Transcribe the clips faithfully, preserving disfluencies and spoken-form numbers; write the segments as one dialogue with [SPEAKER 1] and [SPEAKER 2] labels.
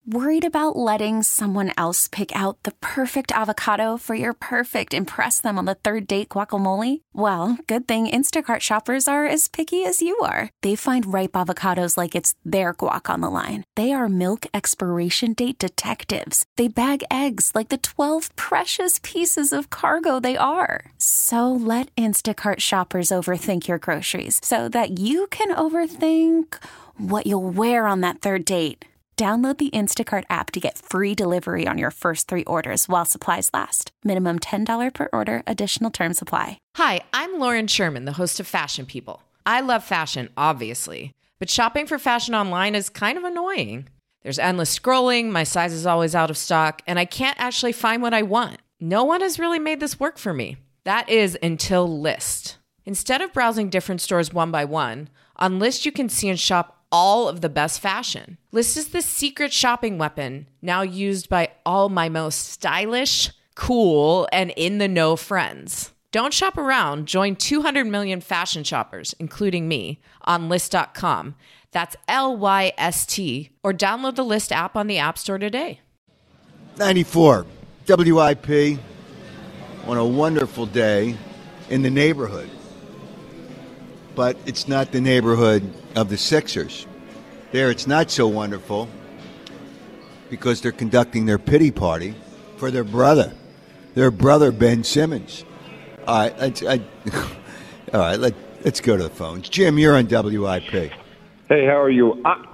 [SPEAKER 1] Worried about letting someone else pick out the perfect avocado for your perfect impress them on the third date guacamole? Well, good thing Instacart shoppers are as picky as you are. They find ripe avocados like it's their guac on the line. They are milk expiration date detectives. They bag eggs like the twelve precious pieces of cargo they are. So let Instacart shoppers overthink your groceries so that you can overthink what you'll wear on that third date. Download the Instacart app to get free delivery on your first three orders while supplies last. Minimum ten dollars per order. Additional terms apply.
[SPEAKER 2] Hi, I'm Lauren Sherman, the host of Fashion People. I love fashion, obviously, but shopping for fashion online is kind of annoying. There's endless scrolling, my size is always out of stock, and I can't actually find what I want. No one has really made this work for me. That is until Lyst. Instead of browsing different stores one by one, on Lyst you can see and shop all of the best fashion. Lyst is the secret shopping weapon now used by all my most stylish, cool, and in-the-know friends. Don't shop around. Join two hundred million fashion shoppers, including me, on Lyst dot com. That's L Y S T. Or download the Lyst app on the App Store today.
[SPEAKER 3] ninety-four W I P on a wonderful day in the neighborhood. But it's not the neighborhood of the Sixers. There it's not so wonderful because they're conducting their pity party for their brother, their brother Ben Simmons. All right, let's, I, all right, let, let's go to the phones. Jim, you're on W I P.
[SPEAKER 4] Hey, how are you? I,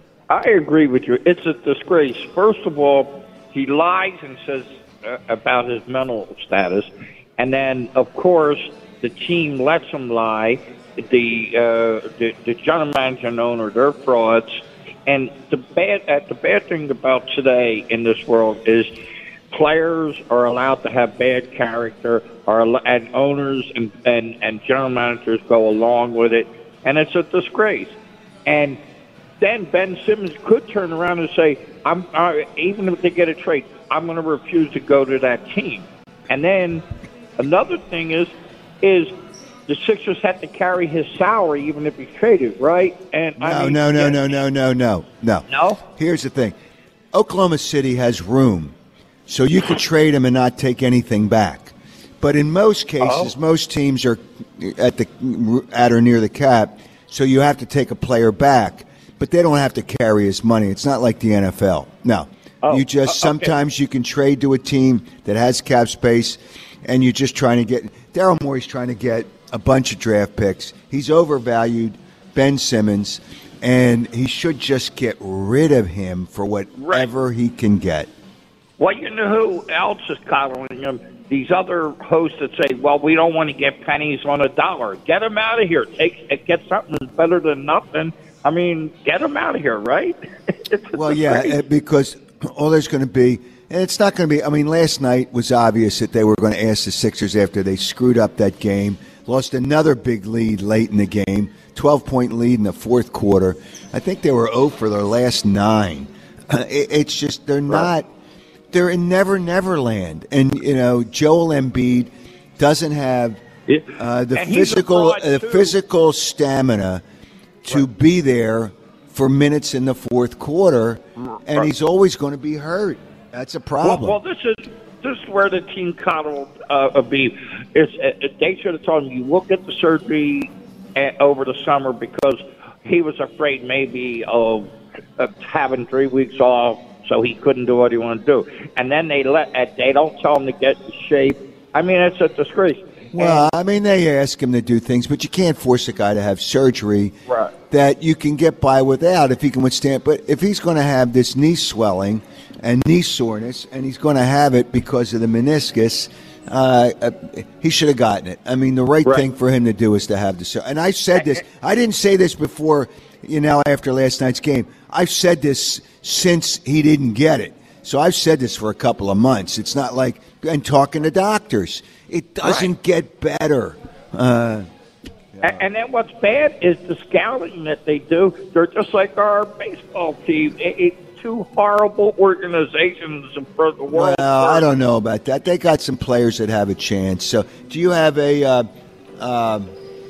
[SPEAKER 4] I agree with you. It's a disgrace. First of all, he lies and says uh, about his mental status. And then, of course, the team lets him lie. The, uh, the the general manager and owner, they're frauds. And the bad uh, the bad thing about today in this world is players are allowed to have bad character, are and owners and, and, and general managers go along with it, and it's a disgrace. And then Ben Simmons could turn around and say, "I'm I, even if they get a trade, I'm going to refuse to go to that team." And then another thing is is. The Sixers have to carry his salary even if he's traded, right? And
[SPEAKER 3] no,
[SPEAKER 4] I mean,
[SPEAKER 3] no, no,
[SPEAKER 4] yeah.
[SPEAKER 3] no, no, no, no, no.
[SPEAKER 4] No?
[SPEAKER 3] Here's the thing. Oklahoma City has room, so you could trade him and not take anything back. But in most cases, oh. most teams are at the at or near the cap, so you have to take a player back. But they don't have to carry his money. It's not like the N F L. No. Oh, you just uh, okay. Sometimes you can trade to a team that has cap space, and you're just trying to get – Daryl Morey's trying to get – a bunch of draft picks. He's overvalued Ben Simmons, and he should just get rid of him for whatever right. he can get.
[SPEAKER 4] Well, you know who else is coddling him? These other hosts that say, well, we don't want to get pennies on a dollar. Get him out of here. Take Get something better than nothing. I mean, get him out of here, right?
[SPEAKER 3] Well, yeah, because all there's going to be – and it's not going to be – I mean, last night was obvious that they were going to ask the Sixers after they screwed up that game. Lost another big lead late in the game, twelve-point lead in the fourth quarter. I think they were zero for their last nine. Uh, it, it's just they're not – they're in Never Never Land. And, you know, Joel Embiid doesn't have uh, the physical uh, the physical stamina to right. be there for minutes in the fourth quarter, and he's always going to be hurt. That's a problem.
[SPEAKER 4] Well, well this is – This is where the team coddled uh, Abib. It's, uh, they should have told him, you will get the surgery uh, over the summer because he was afraid maybe of uh, having three weeks off, so he couldn't do what he wanted to do. And then they let uh, they don't tell him to get in shape. I mean, it's a disgrace.
[SPEAKER 3] Well, and, I mean, they ask him to do things, but you can't force a guy to have surgery
[SPEAKER 4] right.
[SPEAKER 3] that you can get by without if he can withstand. But if he's going to have this knee swelling and knee soreness, and he's going to have it because of the meniscus, uh, uh, he should have gotten it. I mean, the right, right thing for him to do is to have the surgery. And I said this. I didn't say this before, you know, after last night's game. I've said this since he didn't get it. So I've said this for a couple of months. It's not like – and talking to doctors. It doesn't right. get better. Uh,
[SPEAKER 4] and, and then what's bad is the scouting that they do. They're just like our baseball team. It, it, two horrible organizations for the world.
[SPEAKER 3] Well, I don't know about that. They got some players that have a chance. So do you have a uh, – uh,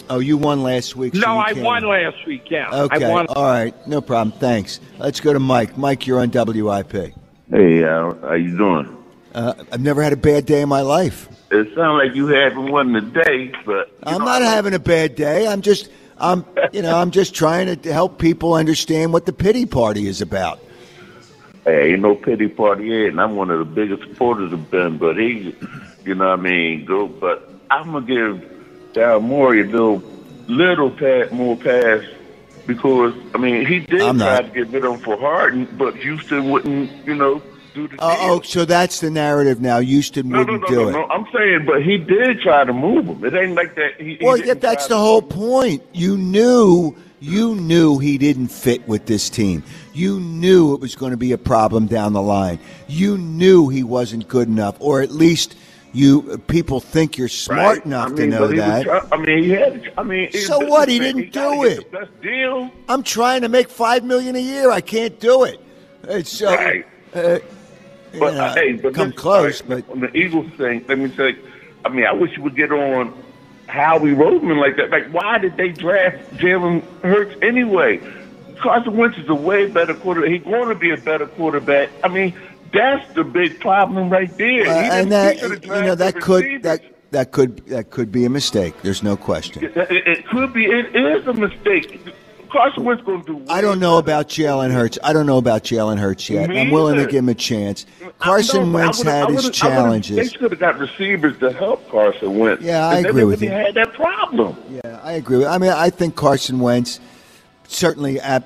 [SPEAKER 3] Oh, you won last week. So
[SPEAKER 4] No,
[SPEAKER 3] you
[SPEAKER 4] I
[SPEAKER 3] can't.
[SPEAKER 4] won last week, yeah.
[SPEAKER 3] Okay,
[SPEAKER 4] I won.
[SPEAKER 3] all right. No problem. Thanks. Let's go to Mike. Mike, you're on W I P.
[SPEAKER 5] Hey, Al, how you doing?
[SPEAKER 3] Uh, I've never had a bad day in my life.
[SPEAKER 5] It sounds like you having one today, but you
[SPEAKER 3] I'm
[SPEAKER 5] know,
[SPEAKER 3] not
[SPEAKER 5] I-
[SPEAKER 3] having a bad day. I'm just, I'm, you know, I'm just trying to help people understand what the pity party is about.
[SPEAKER 5] Hey, ain't no pity party yet, and I'm one of the biggest supporters of Ben. But he, you know, what I mean, go. But I'm gonna give Daryl Morey a little, little pat more pass because I mean he did
[SPEAKER 3] I'm
[SPEAKER 5] try
[SPEAKER 3] not.
[SPEAKER 5] to get rid of him for Harden, but Houston wouldn't, you know, do the
[SPEAKER 3] Oh,
[SPEAKER 5] deal.
[SPEAKER 3] oh, so that's the narrative now. Houston
[SPEAKER 5] no, no,
[SPEAKER 3] wouldn't
[SPEAKER 5] no,
[SPEAKER 3] do
[SPEAKER 5] no,
[SPEAKER 3] it.
[SPEAKER 5] no. I'm saying, but he did try to move him. It ain't like that. He, he
[SPEAKER 3] Well,
[SPEAKER 5] didn't
[SPEAKER 3] yeah, that's
[SPEAKER 5] try
[SPEAKER 3] the
[SPEAKER 5] to-
[SPEAKER 3] whole point. You knew, you knew he didn't fit with this team. You knew it was going to be a problem down the line. You knew he wasn't good enough, or at least you people think you're smart
[SPEAKER 5] Right.
[SPEAKER 3] enough
[SPEAKER 5] I mean,
[SPEAKER 3] to know
[SPEAKER 5] but he was
[SPEAKER 3] that.
[SPEAKER 5] try- I mean, he had. I mean,
[SPEAKER 3] So
[SPEAKER 5] it-
[SPEAKER 3] what? He
[SPEAKER 5] listen,
[SPEAKER 3] didn't
[SPEAKER 5] gotta
[SPEAKER 3] do
[SPEAKER 5] get
[SPEAKER 3] it.
[SPEAKER 5] The best deal.
[SPEAKER 3] I'm trying to make five million a year. I can't do it. It's uh,
[SPEAKER 5] Right.
[SPEAKER 3] uh, you
[SPEAKER 5] But
[SPEAKER 3] know,
[SPEAKER 5] uh, hey, but
[SPEAKER 3] come
[SPEAKER 5] listen,
[SPEAKER 3] close.
[SPEAKER 5] all right,
[SPEAKER 3] But
[SPEAKER 5] on the Eagles thing, let me say, I mean, I wish you would get on Howie Roseman like that. Like, why did they draft Jalen Hurts anyway? Carson Wentz is a way better quarterback. He's going to be a better quarterback. I mean, that's the big problem right there.
[SPEAKER 3] uh,
[SPEAKER 5] He
[SPEAKER 3] and
[SPEAKER 5] didn't-
[SPEAKER 3] that
[SPEAKER 5] he should've
[SPEAKER 3] you know
[SPEAKER 5] drafted
[SPEAKER 3] that could
[SPEAKER 5] receivers.
[SPEAKER 3] that that could that could be a mistake. There's no question.
[SPEAKER 5] It, it, it could be. It is a mistake. Carson Wentz going to do.
[SPEAKER 3] I don't know about Jalen Hurts. I don't know about Jalen Hurts yet.
[SPEAKER 5] Me
[SPEAKER 3] I'm willing to
[SPEAKER 5] either.
[SPEAKER 3] give him a chance. Carson
[SPEAKER 5] No, I
[SPEAKER 3] Wentz
[SPEAKER 5] would've- I
[SPEAKER 3] had his
[SPEAKER 5] would've- I would've-
[SPEAKER 3] challenges.
[SPEAKER 5] They should have got receivers to help Carson Wentz.
[SPEAKER 3] Yeah, I
[SPEAKER 5] And they
[SPEAKER 3] agree with
[SPEAKER 5] wouldn't
[SPEAKER 3] you.
[SPEAKER 5] have had that problem.
[SPEAKER 3] Yeah, I agree. with I mean, I think Carson Wentz certainly at,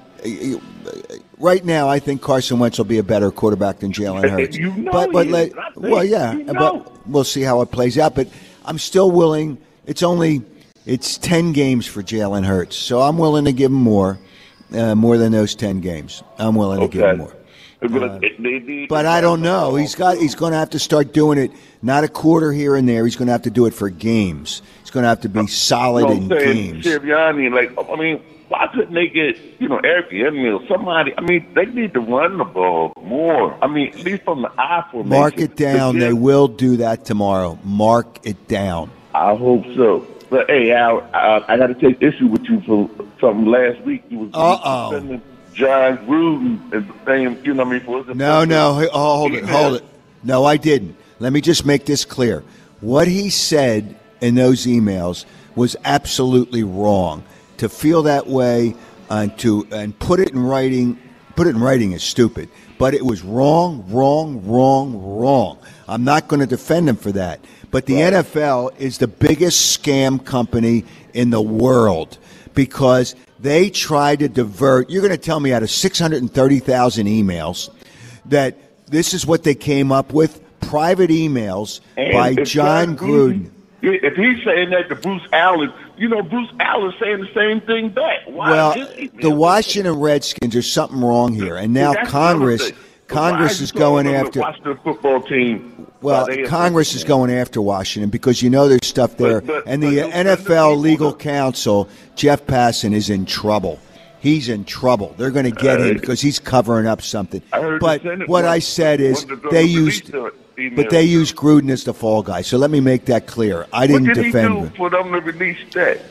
[SPEAKER 3] right now. I think Carson Wentz will be a better quarterback than Jalen Hurts.
[SPEAKER 5] You know
[SPEAKER 3] but but
[SPEAKER 5] he
[SPEAKER 3] let-
[SPEAKER 5] is. I think
[SPEAKER 3] well, yeah,
[SPEAKER 5] you know.
[SPEAKER 3] but we'll see how it plays out. But I'm still willing. It's only it's ten games for Jalen Hurts, so I'm willing to give him more, uh, more than those ten games. I'm willing to give him more.
[SPEAKER 5] But, they need
[SPEAKER 3] But
[SPEAKER 5] to-
[SPEAKER 3] I don't know. He's got. He's going to have to start doing it. Not a quarter here and there. He's going to have to do it for games. He's going to have to be solid
[SPEAKER 5] You know
[SPEAKER 3] in
[SPEAKER 5] what I'm saying?
[SPEAKER 3] games.
[SPEAKER 5] Sirianni, like, I mean, why couldn't they get, you know, Eric Emil, somebody? I mean, they need to run the ball more. I mean, at least from the I formation.
[SPEAKER 3] Mark it down.
[SPEAKER 5] But
[SPEAKER 3] They
[SPEAKER 5] yeah,
[SPEAKER 3] will do that tomorrow. Mark it down.
[SPEAKER 5] I hope so. But hey, Al, I, I got to take issue with you for something last week. You was
[SPEAKER 3] Uh-oh.
[SPEAKER 5] defending John Gruden and saying, you know what I mean? For his
[SPEAKER 3] No, no. hey, Oh, hold it.
[SPEAKER 5] email.
[SPEAKER 3] Hold it. No, I didn't. Let me just make this clear. What he said in those emails was absolutely wrong. To feel that way and to and put it in writing, put it in writing is stupid. But it was wrong, wrong, wrong, wrong. I'm not going to defend him for that. But the N F L is the biggest scam company in the world because they try to divert. You're going to tell me out of six hundred thirty thousand emails that this is what they came up with? Private emails
[SPEAKER 5] And
[SPEAKER 3] by
[SPEAKER 5] if
[SPEAKER 3] John Gruden.
[SPEAKER 5] If he's saying that to Bruce Allen, you know, Bruce Allen's saying the same thing back. Why
[SPEAKER 3] Well,
[SPEAKER 5] is his email-
[SPEAKER 3] the Washington Redskins, there's something wrong here. And now
[SPEAKER 5] See, that's
[SPEAKER 3] Congress,
[SPEAKER 5] the other thing.
[SPEAKER 3] Congress
[SPEAKER 5] Why
[SPEAKER 3] is
[SPEAKER 5] you
[SPEAKER 3] going
[SPEAKER 5] going on the
[SPEAKER 3] after.
[SPEAKER 5] Washington football team.
[SPEAKER 3] Well,
[SPEAKER 5] Why they
[SPEAKER 3] Congress is
[SPEAKER 5] affected
[SPEAKER 3] going after Washington because you know there's stuff there,
[SPEAKER 5] But- but-
[SPEAKER 3] and
[SPEAKER 5] but
[SPEAKER 3] the
[SPEAKER 5] those
[SPEAKER 3] N F L
[SPEAKER 5] other people
[SPEAKER 3] legal
[SPEAKER 5] don't-
[SPEAKER 3] counsel, Jeff Passan, is in trouble. He's in trouble. They're going to get him
[SPEAKER 5] Uh,
[SPEAKER 3] because he's covering up something.
[SPEAKER 5] I heard
[SPEAKER 3] But
[SPEAKER 5] the Senate
[SPEAKER 3] what I
[SPEAKER 5] wanted-
[SPEAKER 3] said is
[SPEAKER 5] wanted to
[SPEAKER 3] they
[SPEAKER 5] release
[SPEAKER 3] used,
[SPEAKER 5] the email.
[SPEAKER 3] but they used Gruden as the fall guy. So let me make that clear. I
[SPEAKER 5] What
[SPEAKER 3] didn't
[SPEAKER 5] did he
[SPEAKER 3] defend
[SPEAKER 5] do
[SPEAKER 3] him.
[SPEAKER 5] for them to release that?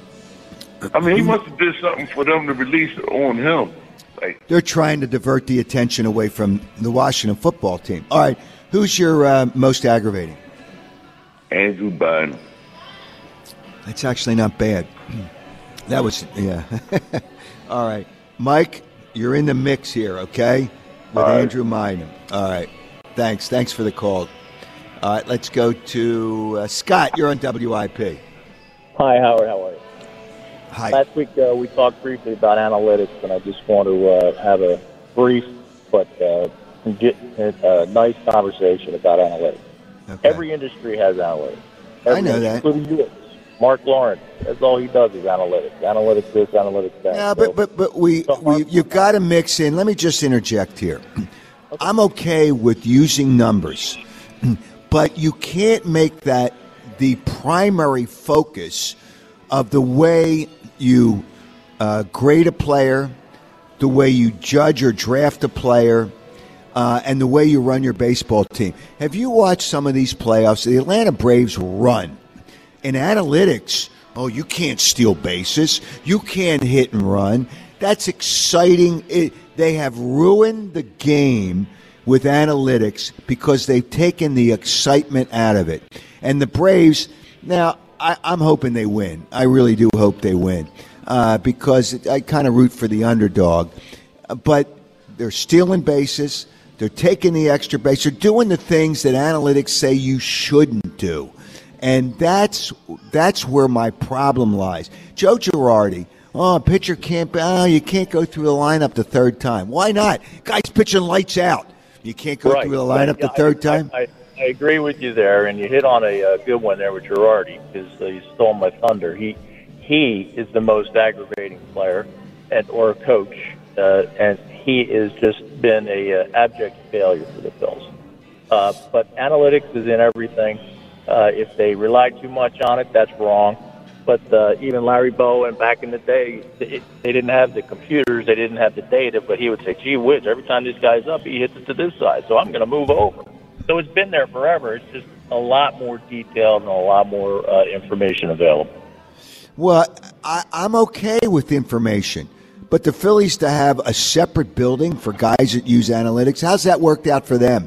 [SPEAKER 5] I mean, he must have did something for them to release it on him. Like,
[SPEAKER 3] They're trying to divert the attention away from the Washington football team. All right, who's your uh, most aggravating?
[SPEAKER 5] Andrew Bynum.
[SPEAKER 3] That's actually not bad. That was, yeah. All right. Mike, you're in the mix here, okay? With
[SPEAKER 5] All right.
[SPEAKER 3] Andrew Bynum. All right. Thanks. Thanks for the call. All right, let's go to uh, Scott. You're on W I P.
[SPEAKER 6] Hi, Howard. How are you?
[SPEAKER 3] Hi.
[SPEAKER 6] Last week uh, we talked briefly about analytics, and I just want to uh, have a brief but uh, get a nice conversation about analytics.
[SPEAKER 3] Okay.
[SPEAKER 6] Every industry has analytics.
[SPEAKER 3] I
[SPEAKER 6] Every
[SPEAKER 3] know
[SPEAKER 6] industry,
[SPEAKER 3] that.
[SPEAKER 6] including yours. Mark Lawrence. That's all he does is analytics. Analytics this, analytics that.
[SPEAKER 3] Yeah,
[SPEAKER 6] So-
[SPEAKER 3] but but but we, we you've got to mix in. Let me just interject here. I'm okay with using numbers, but you can't make that the primary focus of the way you uh, grade a player, the way you judge or draft a player, uh, and the way you run your baseball team. Have you watched some of these playoffs? The Atlanta Braves run. And analytics Oh, you can't steal bases. You can't hit and run. That's exciting. It, they have ruined the game with analytics because they've taken the excitement out of it. And the Braves, now, I, I'm hoping they win. I really do hope they win uh, because I kind of root for the underdog. But they're stealing bases. They're taking the extra base. They're doing the things that analytics say you shouldn't do. And that's that's where my problem lies. Joe Girardi, oh, pitcher can't, oh, you can't go through the lineup the third time. Why not? Guy's pitching lights out. You can't go
[SPEAKER 6] right.
[SPEAKER 3] through the lineup
[SPEAKER 6] yeah,
[SPEAKER 3] the third
[SPEAKER 6] I,
[SPEAKER 3] time?
[SPEAKER 6] I, I, I agree with you there, and you hit on a uh, good one there with Girardi because uh, you stole my thunder. He he is the most aggravating player and or a coach, uh, and he has just been a uh, abject failure for the Phils. Uh, but analytics is in everything. Uh, if they rely too much on it, that's wrong. But uh, even Larry Bowen back in the day, they, they didn't have the computers, they didn't have the data, but he would say, gee whiz, every time this guy's up, he hits it to this side, so I'm going to move over. So it's been there forever. It's just a lot more detailed and a lot more uh, information available.
[SPEAKER 3] Well, I, I'm okay with information. But the Phillies to have a separate building for guys that use analytics, how's that worked out for them?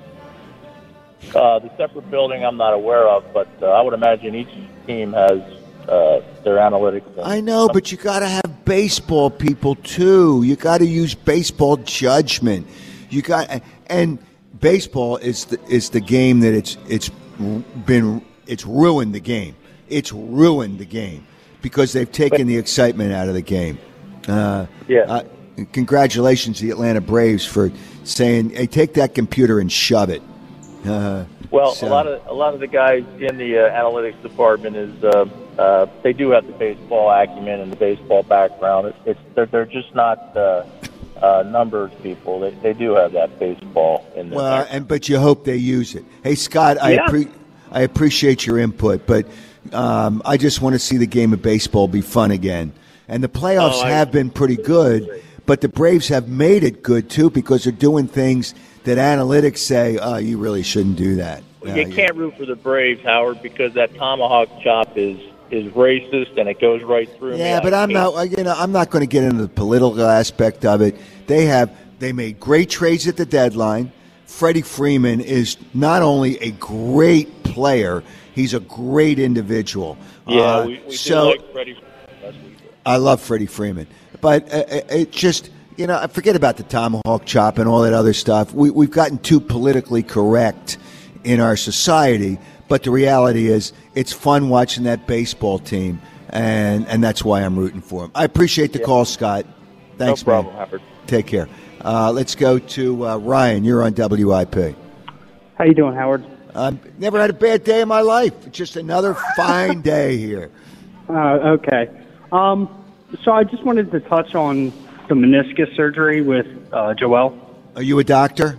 [SPEAKER 6] Uh, the separate building I'm not aware of, but uh, I would imagine each team has uh, their analytics.
[SPEAKER 3] I know, but you got to have baseball people too. You got to use baseball judgment. You got and baseball is the, is the game that it's it's been it's ruined the game. It's ruined the game because they've taken the excitement out of the game. Uh,
[SPEAKER 6] yeah.
[SPEAKER 3] Uh, congratulations to the Atlanta Braves for saying, "Hey, take that computer and shove it." Uh,
[SPEAKER 6] well,
[SPEAKER 3] so.
[SPEAKER 6] a lot of a lot of the guys in the uh, analytics department is uh, uh, they do have the baseball acumen and the baseball background. It, it's they're, they're just not uh, uh, numbers people. They they do have that baseball in there.
[SPEAKER 3] Well, and but you hope they use it. Hey, Scott, I
[SPEAKER 6] yeah.
[SPEAKER 3] appre- I appreciate your input, but um, I just want to see the game of baseball be fun again. And the playoffs
[SPEAKER 6] oh, I,
[SPEAKER 3] have been pretty good, but the Braves have made it good too because they're doing things that analytics say, oh, you really shouldn't do that.
[SPEAKER 6] You
[SPEAKER 3] uh,
[SPEAKER 6] can't
[SPEAKER 3] yeah.
[SPEAKER 6] root for the Braves, Howard, because that tomahawk chop is, is racist and it goes right through.
[SPEAKER 3] Yeah,
[SPEAKER 6] me.
[SPEAKER 3] but I'm not. You know, I'm not going to get into the political aspect of it. They have they made great trades at the deadline. Freddie Freeman is not only a great player, he's a great individual.
[SPEAKER 6] Yeah,
[SPEAKER 3] uh,
[SPEAKER 6] we, we
[SPEAKER 3] so,
[SPEAKER 6] do like Freddie. That's what we do.
[SPEAKER 3] I love Freddie Freeman, but uh, it just. You know, forget about the tomahawk chop and all that other stuff. We, we've gotten too politically correct in our society, but the reality is it's fun watching that baseball team, and, and that's why I'm rooting for them. I appreciate the yeah. call, Scott. Thanks,
[SPEAKER 6] no problem,
[SPEAKER 3] man.
[SPEAKER 6] Howard.
[SPEAKER 3] Take care. Uh, let's go to uh, Ryan. You're on W I P.
[SPEAKER 7] How you doing, Howard?
[SPEAKER 3] I've uh, never had a bad day in my life. It's just another fine day here.
[SPEAKER 7] Uh, okay. Um, so I just wanted to touch on the meniscus surgery with uh, Joel.
[SPEAKER 3] Are you a doctor?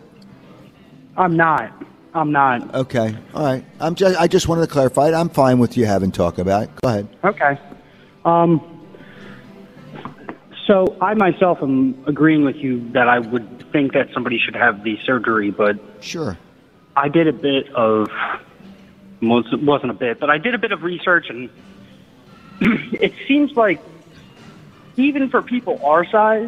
[SPEAKER 7] I'm not. I'm not.
[SPEAKER 3] Okay. All right. I'm just. I just wanted to clarify it. I'm fine with you having talk about it. Go ahead.
[SPEAKER 7] Okay. Um. So I myself am agreeing with you that I would think that somebody should have the surgery, but
[SPEAKER 3] sure.
[SPEAKER 7] I did a bit of. Wasn't a bit, but I did a bit of research, and it seems like, even for people our size,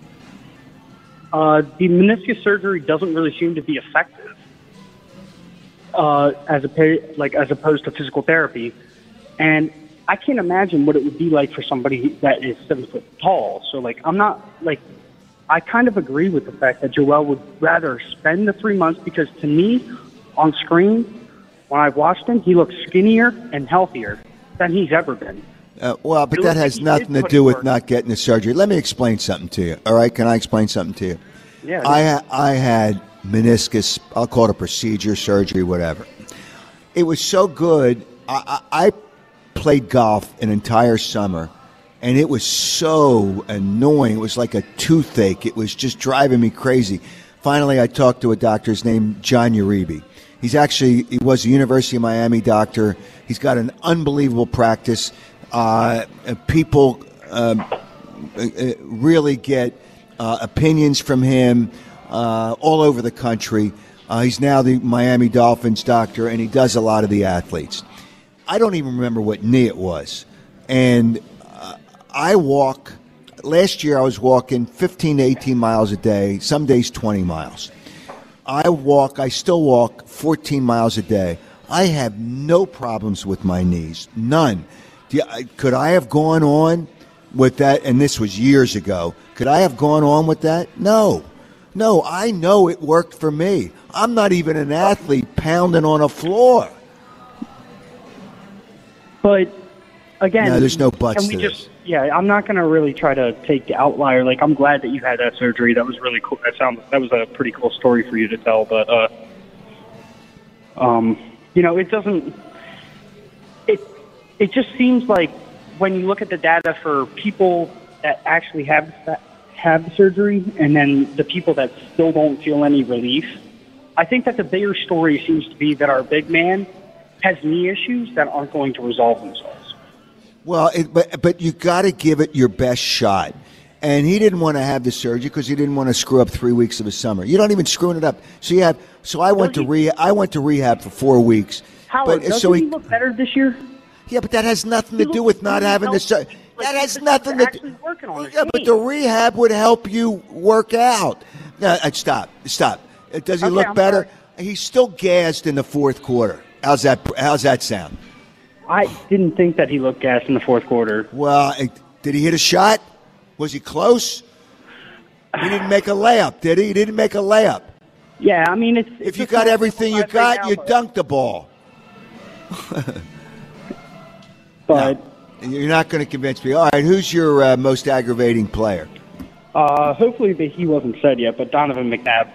[SPEAKER 7] uh, the meniscus surgery doesn't really seem to be effective, uh, as a like as opposed to physical therapy. And I can't imagine what it would be like for somebody that is seven foot tall. So, like, I'm not like I kind of agree with the fact that Joel would rather spend the three months because, to me, on screen, when I've watched him, he looks skinnier and healthier than he's ever been.
[SPEAKER 3] Uh, well, but that has nothing to do with not getting the surgery. Let me explain something to you. All right, can I explain something to you?
[SPEAKER 7] Yeah.
[SPEAKER 3] I ha- I had meniscus. I'll call it a procedure, surgery, whatever. It was so good. I, I, I played golf an entire summer, and it was so annoying. It was like a toothache. It was just driving me crazy. Finally, I talked to a doctor. His name John Uribe. He's actually he was a University of Miami doctor. He's got an unbelievable practice. Uh, people um, really get uh, opinions from him uh, all over the country. Uh, he's now the Miami Dolphins doctor, and he does a lot of the athletes. I don't even remember what knee it was, And uh, I walk, last year I was walking fifteen to eighteen miles a day, some days twenty miles. I walk, I still walk fourteen miles a day. I have no problems with my knees, none. Do you, could I have gone on with that, and this was years ago, could I have gone on with that? No. No, I know it worked for me. I'm not even an athlete pounding on a floor.
[SPEAKER 7] But, again,
[SPEAKER 3] no, there's no buts
[SPEAKER 7] can we
[SPEAKER 3] to
[SPEAKER 7] just,
[SPEAKER 3] this.
[SPEAKER 7] Yeah, I'm not going to really try to take the outlier. Like, I'm glad that you had that surgery. That was really cool. That sounds, that was a pretty cool story for you to tell. But, uh, um, you know, it doesn't, it, it just seems like when you look at the data for people that actually have have the surgery and then the people that still don't feel any relief, I think that the bigger story seems to be that our big man has knee issues that aren't going to resolve themselves.
[SPEAKER 3] Well, it, but but you got to give it your best shot. And he didn't want to have the surgery because he didn't want to screw up three weeks of his summer. You're not even screwing it up. So you have. So I went to rehab. I went to rehab for four weeks.
[SPEAKER 7] Howard,
[SPEAKER 3] but,
[SPEAKER 7] doesn't
[SPEAKER 3] so he,
[SPEAKER 7] he look better this year?
[SPEAKER 3] Yeah, but that has nothing to do with not having the surgery. That has nothing to do. Yeah, but the rehab would help you work out. No, uh, stop, stop. Uh, Does he
[SPEAKER 7] Okay,
[SPEAKER 3] look
[SPEAKER 7] I'm
[SPEAKER 3] better?
[SPEAKER 7] sorry.
[SPEAKER 3] He's still gassed in the fourth quarter. How's that? How's that sound?
[SPEAKER 7] I didn't think that he looked gassed in the fourth quarter.
[SPEAKER 3] Well, uh, did he hit a shot? Was he close? He didn't make a layup, did he? He didn't make a layup.
[SPEAKER 7] Yeah, I mean, it's.
[SPEAKER 3] If
[SPEAKER 7] it's
[SPEAKER 3] you
[SPEAKER 7] just
[SPEAKER 3] got
[SPEAKER 7] not
[SPEAKER 3] everything you
[SPEAKER 7] simplified right
[SPEAKER 3] got,
[SPEAKER 7] now,
[SPEAKER 3] you
[SPEAKER 7] but-
[SPEAKER 3] dunked the ball.
[SPEAKER 7] But
[SPEAKER 3] You're not going to convince me. All right, who's your uh, most aggravating player?
[SPEAKER 7] uh, hopefully that he wasn't said yet, but Donovan McNabb.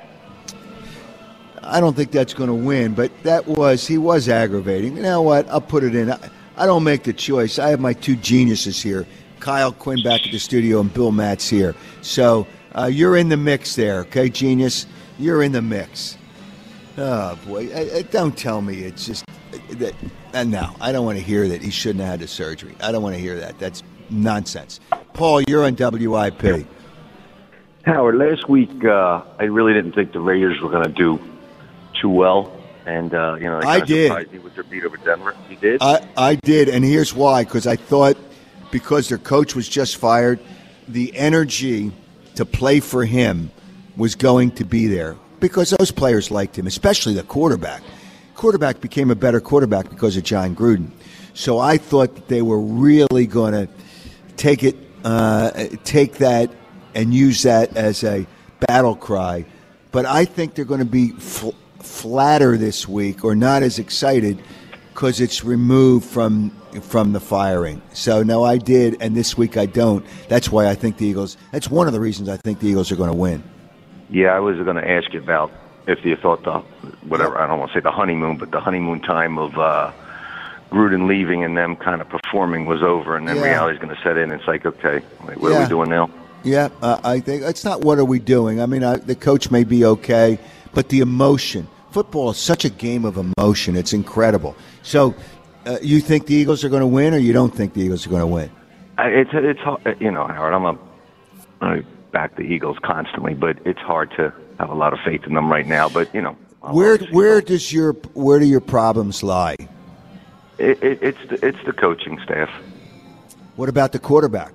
[SPEAKER 3] I don't think that's going to win, but that was he was aggravating. You know what? I'll put it in. I, I don't make the choice. I have my two geniuses here, Kyle Quinn back at the studio and Bill Matz here. So uh, you're in the mix there, okay, genius? You're in the mix. Oh boy! I, I, don't tell me it's just that. And no, I don't want to hear that he shouldn't have had the surgery. I don't want to hear that. That's nonsense. Paul, you're on W I P.
[SPEAKER 8] Howard, last week uh, I really didn't think the Raiders were going to do too well, and uh, you know, they
[SPEAKER 3] I
[SPEAKER 8] kinda
[SPEAKER 3] did.
[SPEAKER 8] surprised me with their beat over Denver. You did?
[SPEAKER 3] I, I did, and here's why. Because I thought because their coach was just fired, the energy to play for him was going to be there because those players liked him, especially the quarterback. Quarterback became a better quarterback because of John Gruden. So I thought that they were really going to take it, uh, take that, and use that as a battle cry. But I think they're going to be fl- flatter this week, or not as excited, because it's removed from from the firing. So no, I did, and this week I don't. That's why I think the Eagles. That's one of the reasons I think the Eagles are going to win.
[SPEAKER 8] Yeah, I was going to ask you about if you thought the whatever I don't want to say the honeymoon, but the honeymoon time of uh, Gruden leaving and them kind of performing was over, and then
[SPEAKER 3] Yeah.
[SPEAKER 8] reality's going to set in. It's like, okay, wait, what
[SPEAKER 3] Yeah.
[SPEAKER 8] are we doing now?
[SPEAKER 3] Yeah, uh, I think it's not what are we doing. I mean, I, the coach may be okay, but the emotion. Football is such a game of emotion. It's incredible. So, uh, you think the Eagles are going to win, or you don't think the Eagles are going to win?
[SPEAKER 8] I- It's it's hard- you know, Howard. I'm a I back the Eagles constantly, but it's hard to have a lot of faith in them right now. But you know, I'll
[SPEAKER 3] Where
[SPEAKER 8] obviously
[SPEAKER 3] where
[SPEAKER 8] go.
[SPEAKER 3] does your where do your problems lie?
[SPEAKER 8] It, it, it's the, it's the coaching staff.
[SPEAKER 3] What about the quarterback?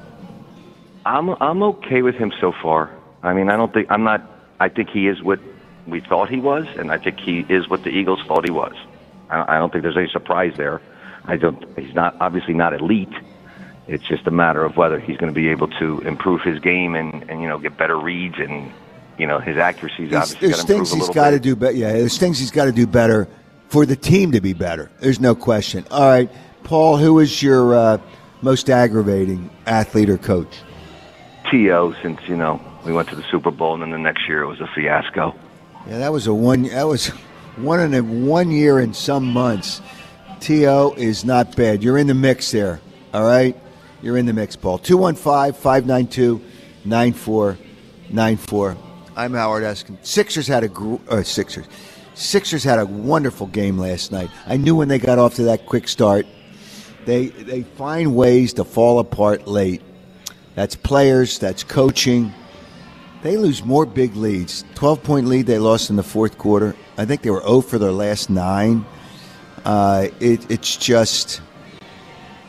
[SPEAKER 8] I'm I'm okay with him so far. I mean, I don't think I'm not. I think he is what we thought he was, and I think he is what the Eagles thought he was. I, I don't think there's any surprise there. I don't. He's not obviously not elite. It's just a matter of whether he's going to be able to improve his game and, and you know get better reads and you know his accuracy's
[SPEAKER 3] There's,
[SPEAKER 8] obviously
[SPEAKER 3] there's
[SPEAKER 8] got to improve
[SPEAKER 3] things
[SPEAKER 8] a
[SPEAKER 3] he's
[SPEAKER 8] little
[SPEAKER 3] got to
[SPEAKER 8] bit.
[SPEAKER 3] do better. Yeah, there's things he's got to do better for the team to be better. There's no question. All right, Paul, who is your uh, most aggravating athlete or coach?
[SPEAKER 8] T O Since you know we went to the Super Bowl and then the next year it was a fiasco.
[SPEAKER 3] Yeah, that was a one. That was one in a one year and some months. T O is not bad. You're in the mix there. All right, you're in the mix, Paul. two one five, five nine two, nine four nine four. I'm Howard Eskin. Sixers had a gr- uh, Sixers. Sixers had a wonderful game last night. I knew when they got off to that quick start, they they find ways to fall apart late. That's players. That's coaching. They lose more big leads. twelve-point lead they lost in the fourth quarter. I think they were zero for their last nine. Uh, it, it's just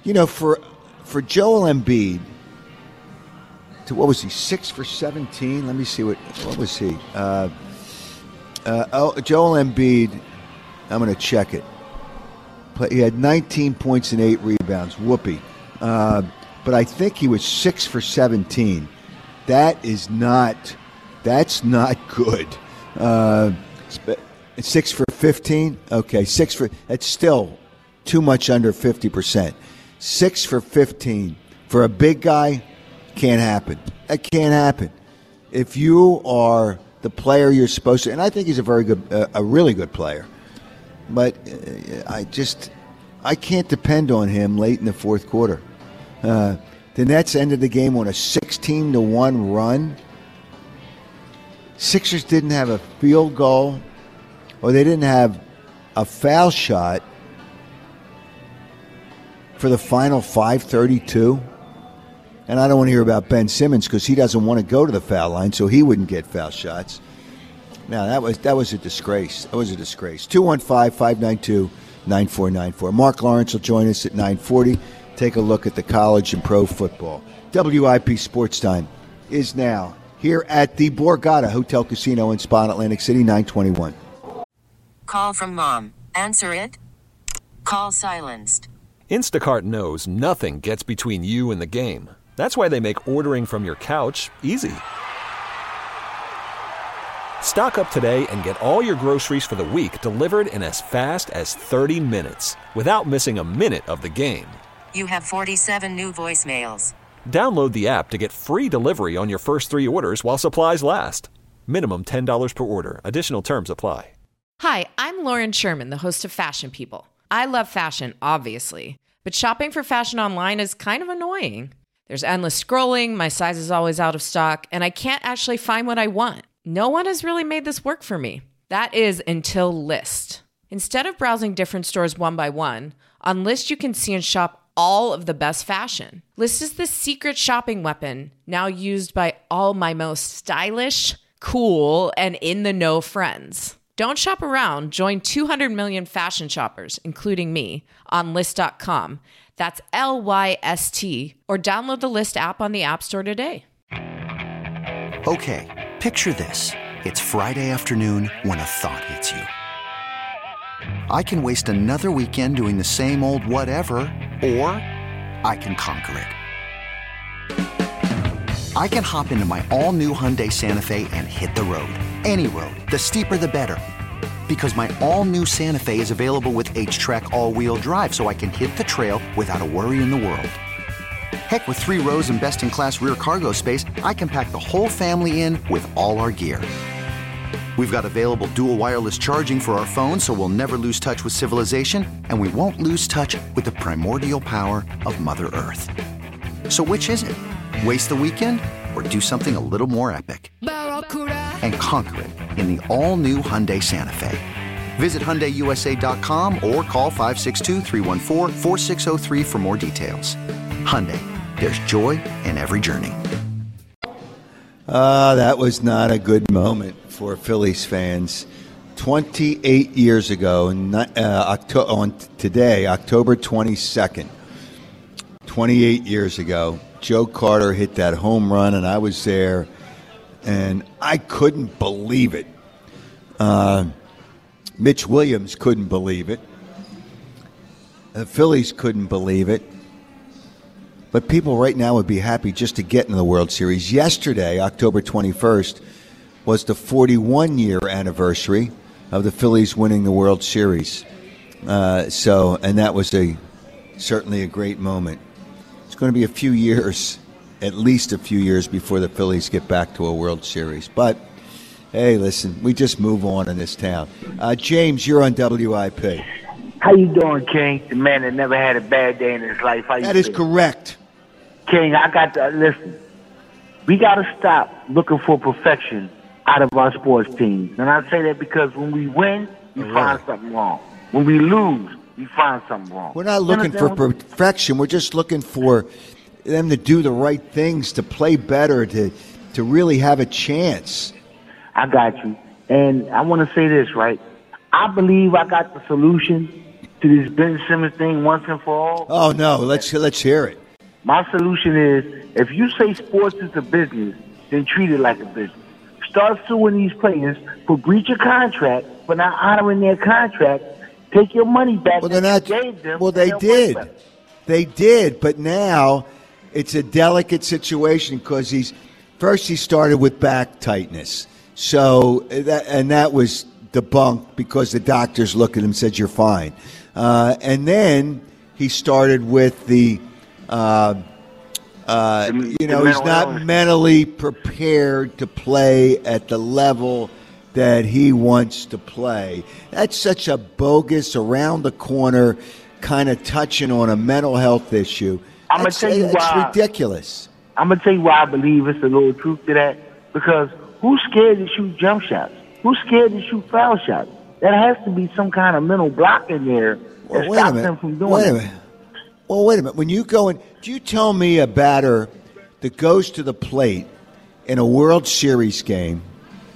[SPEAKER 3] You know, for for Joel Embiid, to what was he, six for seventeen? Let me see, what what was he? Uh, uh, oh, Joel Embiid, I'm going to check it. He had nineteen points and eight rebounds. Whoopee. Uh, but I think he was six for seventeen. That is not, that's not good. Uh, six for fifteen? Okay, six for, that's still too much under fifty percent. Six for fifteen. For a big guy, can't happen. That can't happen. If you are the player you're supposed to, and I think he's a very good, uh, a really good player, but uh, I just, I can't depend on him late in the fourth quarter. Uh, the Nets ended the game on a sixteen to one run. Sixers didn't have a field goal, or they didn't have a foul shot for the final five thirty-two. And I don't want to hear about Ben Simmons because he doesn't want to go to the foul line, so he wouldn't get foul shots. Now, that was that was a disgrace. That was a disgrace. two one five, five nine two, nine four nine four. Mark Lawrence will join us at nine forty. Take a look at the college and pro football. W I P Sports Time is now here at the Borgata Hotel Casino in Spot, Atlantic City, nine twenty-one.
[SPEAKER 9] Call from mom. Answer it. Call silenced.
[SPEAKER 10] Instacart knows nothing gets between you and the game. That's why they make ordering from your couch easy. Stock up today and get all your groceries for the week delivered in as fast as thirty minutes without missing a minute of the game.
[SPEAKER 9] You have forty-seven new voicemails.
[SPEAKER 10] Download the app to get free delivery on your first three orders while supplies last. Minimum ten dollars per order. Additional terms apply.
[SPEAKER 2] Hi, I'm Lauren Sherman, the host of Fashion People. I love fashion, obviously, but shopping for fashion online is kind of annoying. There's endless scrolling, my size is always out of stock, and I can't actually find what I want. No one has really made this work for me. That is until Lyst. Instead of browsing different stores one by one, on Lyst you can see and shop all of the best fashion. Lyst is the secret shopping weapon now used by all my most stylish, cool, and in-the-know friends. Don't shop around. Join two hundred million fashion shoppers, including me, on Lyst dot com. That's L Y S T, or download the Lyst app on the App Store today.
[SPEAKER 11] Okay, picture this. It's Friday afternoon when a thought hits you. I can waste another weekend doing the same old whatever, or I can conquer it. I can hop into my all-new Hyundai Santa Fe and hit the road. Any road. The steeper, the better. Because my all-new Santa Fe is available with H-Track all-wheel drive, so I can hit the trail without a worry in the world. Heck, with three rows and best-in-class rear cargo space, I can pack the whole family in with all our gear. We've got available dual wireless charging for our phones, so we'll never lose touch with civilization, and we won't lose touch with the primordial power of Mother Earth. So which is it? Waste the weekend or do something a little more epic? And conquer it in the all-new Hyundai Santa Fe. Visit Hyundai U S A dot com or call five six two, three one four, four six zero three for more details. Hyundai, there's joy in every journey.
[SPEAKER 3] Uh, that was not a good moment for Phillies fans. twenty-eight years ago, uh, Octo- on today, October twenty-second, twenty-eight years ago, Joe Carter hit that home run, and I was there, and I couldn't believe it. Uh, Mitch Williams couldn't believe it. The Phillies couldn't believe it. But people right now would be happy just to get in the World Series. Yesterday, October twenty-first, was the forty-one-year anniversary of the Phillies winning the World Series. Uh, so, and that was a certainly a great moment. It's going to be a few years, at least a few years, before the Phillies get back to a World Series. But, hey, listen, we just move on in this town. Uh, James, you're on W I P.
[SPEAKER 12] How you doing, King? The man that never had a bad day in his life. How you
[SPEAKER 3] That is
[SPEAKER 12] doing?
[SPEAKER 3] correct.
[SPEAKER 12] King, I got to, listen, we got to stop looking for perfection out of our sports teams. And I say that because when we win, we
[SPEAKER 3] Oh,
[SPEAKER 12] find
[SPEAKER 3] really?
[SPEAKER 12] something wrong. When we lose, we find something wrong.
[SPEAKER 3] We're not looking for perfection. We're just looking for them to do the right things, to play better, to to really have a chance.
[SPEAKER 12] I got you. And I want to say this, right? I believe I got the solution to this Ben Simmons thing once and for all?
[SPEAKER 3] Oh no, let's let's hear it.
[SPEAKER 12] My solution is, if you say sports is a business, then treat it like a business. Start suing these players for breach of contract, for not honoring their contract. Take your money back.
[SPEAKER 3] Well, they're not.
[SPEAKER 12] Gave them,
[SPEAKER 3] Well, they did. They did, but now it's a delicate situation because he's first he started with back tightness, so that and that was debunked because the doctors looked at him and said you're fine, uh, and then he started with the. Uh, Uh, you know, he's not illness. mentally prepared to play at the level that he wants to play. That's such a bogus, around the corner, kind of touching on a mental health issue.
[SPEAKER 12] I'm gonna tell you
[SPEAKER 3] it's
[SPEAKER 12] why.
[SPEAKER 3] ridiculous.
[SPEAKER 12] I'm gonna tell you why I believe it's a little truth to that. Because who's scared to shoot jump shots? Who's scared to shoot foul shots? There has to be some kind of mental block in there that
[SPEAKER 3] well,
[SPEAKER 12] stops them from doing
[SPEAKER 3] wait
[SPEAKER 12] it.
[SPEAKER 3] A minute. Well, wait a minute. When you go in, do you tell me a batter that goes to the plate in a World Series game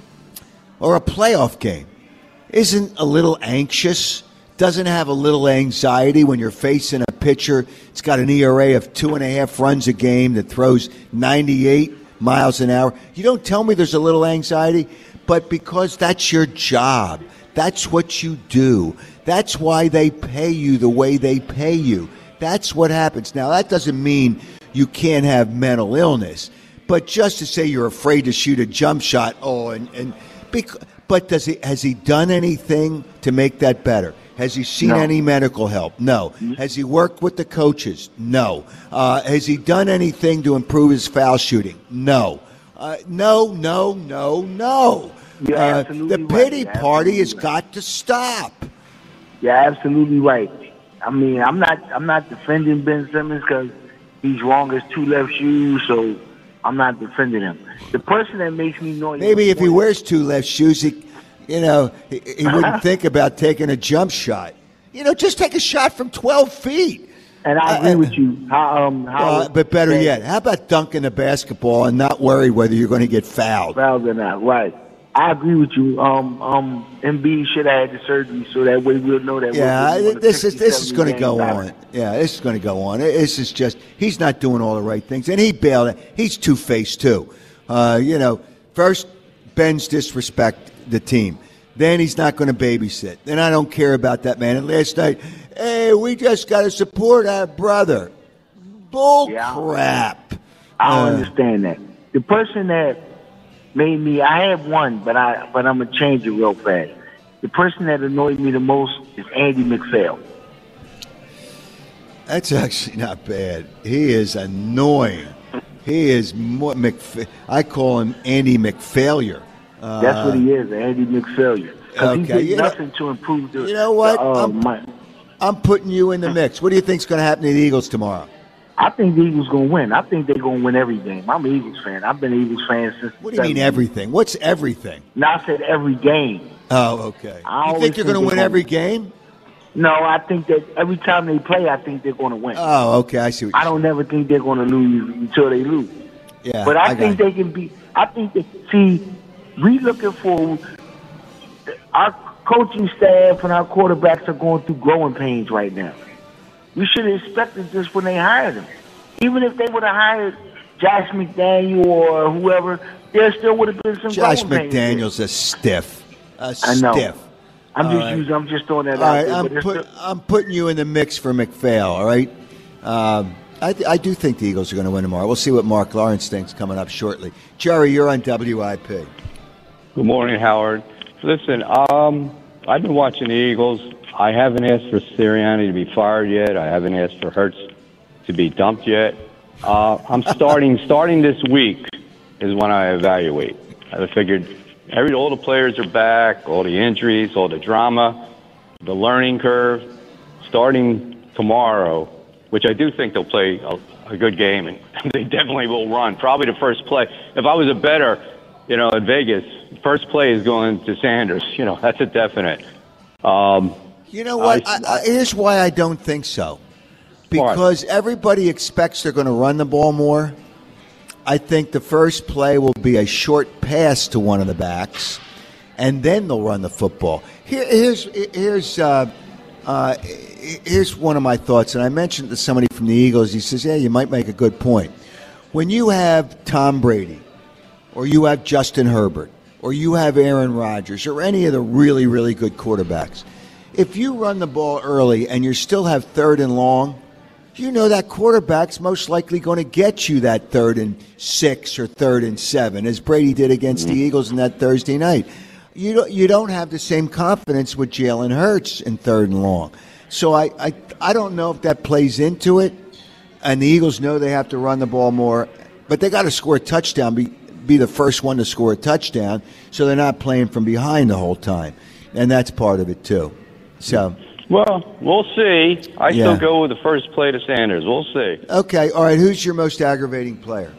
[SPEAKER 3] or a playoff game isn't a little anxious, doesn't have a little anxiety when you're facing a pitcher? It's got an E R A of two and a half runs a game that throws ninety-eight miles an hour. You don't tell me there's a little anxiety, but because that's your job. That's what you do. That's why they pay you the way they pay you. That's what happens. Now, that doesn't mean you can't have mental illness, but just to say you're afraid to shoot a jump shot, oh, and, and bec- but does he has he done anything to make that better? Has he seen
[SPEAKER 12] No.
[SPEAKER 3] any medical help? No. Has he worked with the coaches? No. Uh, has he done anything to improve his foul shooting? No. Uh, no, no, no, no.
[SPEAKER 12] You're
[SPEAKER 3] Uh,
[SPEAKER 12] absolutely
[SPEAKER 3] the
[SPEAKER 12] right.
[SPEAKER 3] pity
[SPEAKER 12] You're
[SPEAKER 3] party has
[SPEAKER 12] absolutely
[SPEAKER 3] got to stop.
[SPEAKER 12] You're absolutely right. I mean, I'm not I'm not defending Ben Simmons because he's wrong as two left shoes, so I'm not defending him. The person that makes me know
[SPEAKER 3] Maybe if he wears two left shoes, he, you know, he, he wouldn't think about taking a jump shot. You know, just take a shot from twelve feet.
[SPEAKER 12] And I agree uh, with you. How, um, how,
[SPEAKER 3] uh, but better that, yet, how about dunking the basketball and not worry whether you're going to get fouled?
[SPEAKER 12] Fouled or not, right. I agree with you. Um, um, M B should have had the surgery so that way we'll know that.
[SPEAKER 3] Yeah,
[SPEAKER 12] we're
[SPEAKER 3] this is this is going to go
[SPEAKER 12] back.
[SPEAKER 3] on. Yeah, this is going to go on. This is just he's not doing all the right things, and he bailed. He's two-faced too. Uh, you know, first Ben's disrespect the team, then he's not going to babysit. Then I don't care about that man. And last night, hey, we just got to support our brother. Bull
[SPEAKER 12] yeah,
[SPEAKER 3] crap.
[SPEAKER 12] I don't
[SPEAKER 3] uh,
[SPEAKER 12] understand that. The person that made me, I have one, but I but I'm gonna change it real fast. The person that annoyed me the most is Andy McPhail.
[SPEAKER 3] That's actually not bad. He is annoying. He is more McF- I call him Andy McFailure. Uh,
[SPEAKER 12] That's what he is, Andy McFailure. Because
[SPEAKER 3] okay,
[SPEAKER 12] he did
[SPEAKER 3] you
[SPEAKER 12] nothing
[SPEAKER 3] know,
[SPEAKER 12] to improve the.
[SPEAKER 3] You know what?
[SPEAKER 12] The, uh,
[SPEAKER 3] I'm,
[SPEAKER 12] my,
[SPEAKER 3] I'm putting you in the mix. What do you think's going to happen to the Eagles tomorrow?
[SPEAKER 12] I think the Eagles going to win. I think they're going to win every game. I'm an Eagles fan. I've been an Eagles fan since.
[SPEAKER 3] What do you mean everything? What's everything?
[SPEAKER 12] No, I said every game.
[SPEAKER 3] Oh, okay.
[SPEAKER 12] I
[SPEAKER 3] You think they're going to win every game?
[SPEAKER 12] No, I think that every time they play, I think they're going to win.
[SPEAKER 3] Oh, okay. I see what you're
[SPEAKER 12] I don't never think they're going to lose until they lose.
[SPEAKER 3] Yeah,
[SPEAKER 12] but I,
[SPEAKER 3] I
[SPEAKER 12] think
[SPEAKER 3] got
[SPEAKER 12] they can be. I think that, see, we looking for our coaching staff and our quarterbacks are going through growing pains right now. We should have expected this when they hired them. Even if they would have hired Josh McDaniel or whoever, there still would have been some
[SPEAKER 3] Josh
[SPEAKER 12] growing pains
[SPEAKER 3] McDaniel's a stiff. A
[SPEAKER 12] I know.
[SPEAKER 3] stiff.
[SPEAKER 12] I'm
[SPEAKER 3] All
[SPEAKER 12] just
[SPEAKER 3] right.
[SPEAKER 12] using. I'm just throwing that
[SPEAKER 3] All
[SPEAKER 12] out
[SPEAKER 3] right,
[SPEAKER 12] there.
[SPEAKER 3] I'm,
[SPEAKER 12] but it's
[SPEAKER 3] put,
[SPEAKER 12] still-
[SPEAKER 3] I'm putting you in the mix for McPhail, all right? Um, I, I do think the Eagles are going to win tomorrow. We'll see what Mark Lawrence thinks coming up shortly. Jerry, you're on W I P.
[SPEAKER 13] Good morning, Howard. Listen, um, I've been watching the Eagles. I haven't asked for Sirianni to be fired yet. I haven't asked for Hurts to be dumped yet. Uh, I'm starting starting this week is when I evaluate. I figured every all the players are back, all the injuries, all the drama, the learning curve. Starting tomorrow, which I do think they'll play a, a good game, and they definitely will run. Probably the first play. If I was a bettor, you know, at Vegas, first play is going to Sanders. You know, that's a definite. Um,
[SPEAKER 3] You know what?
[SPEAKER 13] I-
[SPEAKER 3] I, I, here's why I don't think so. Because everybody expects they're going to run the ball more. I think the first play will be a short pass to one of the backs, and then they'll run the football. Here, here's here's uh, Uh, here's one of my thoughts, and I mentioned to somebody from the Eagles. He says, yeah, you might make a good point. When you have Tom Brady, or you have Justin Herbert, or you have Aaron Rodgers, or any of the really, really good quarterbacks, if you run the ball early and you still have third and long, you know that quarterback's most likely going to get you that third and six or third and seven, as Brady did against the Eagles in that Thursday night. You don't, you don't have the same confidence with Jalen Hurts in third and long. So I, I, I don't know if that plays into it, and the Eagles know they have to run the ball more, but they got to score a touchdown, be, be the first one to score a touchdown, so they're not playing from behind the whole time, and that's part of it too. So.
[SPEAKER 13] Well, we'll see. I
[SPEAKER 3] Yeah.
[SPEAKER 13] still go with the first play to Sanders. We'll see.
[SPEAKER 3] Okay, all right, who's your most aggravating player?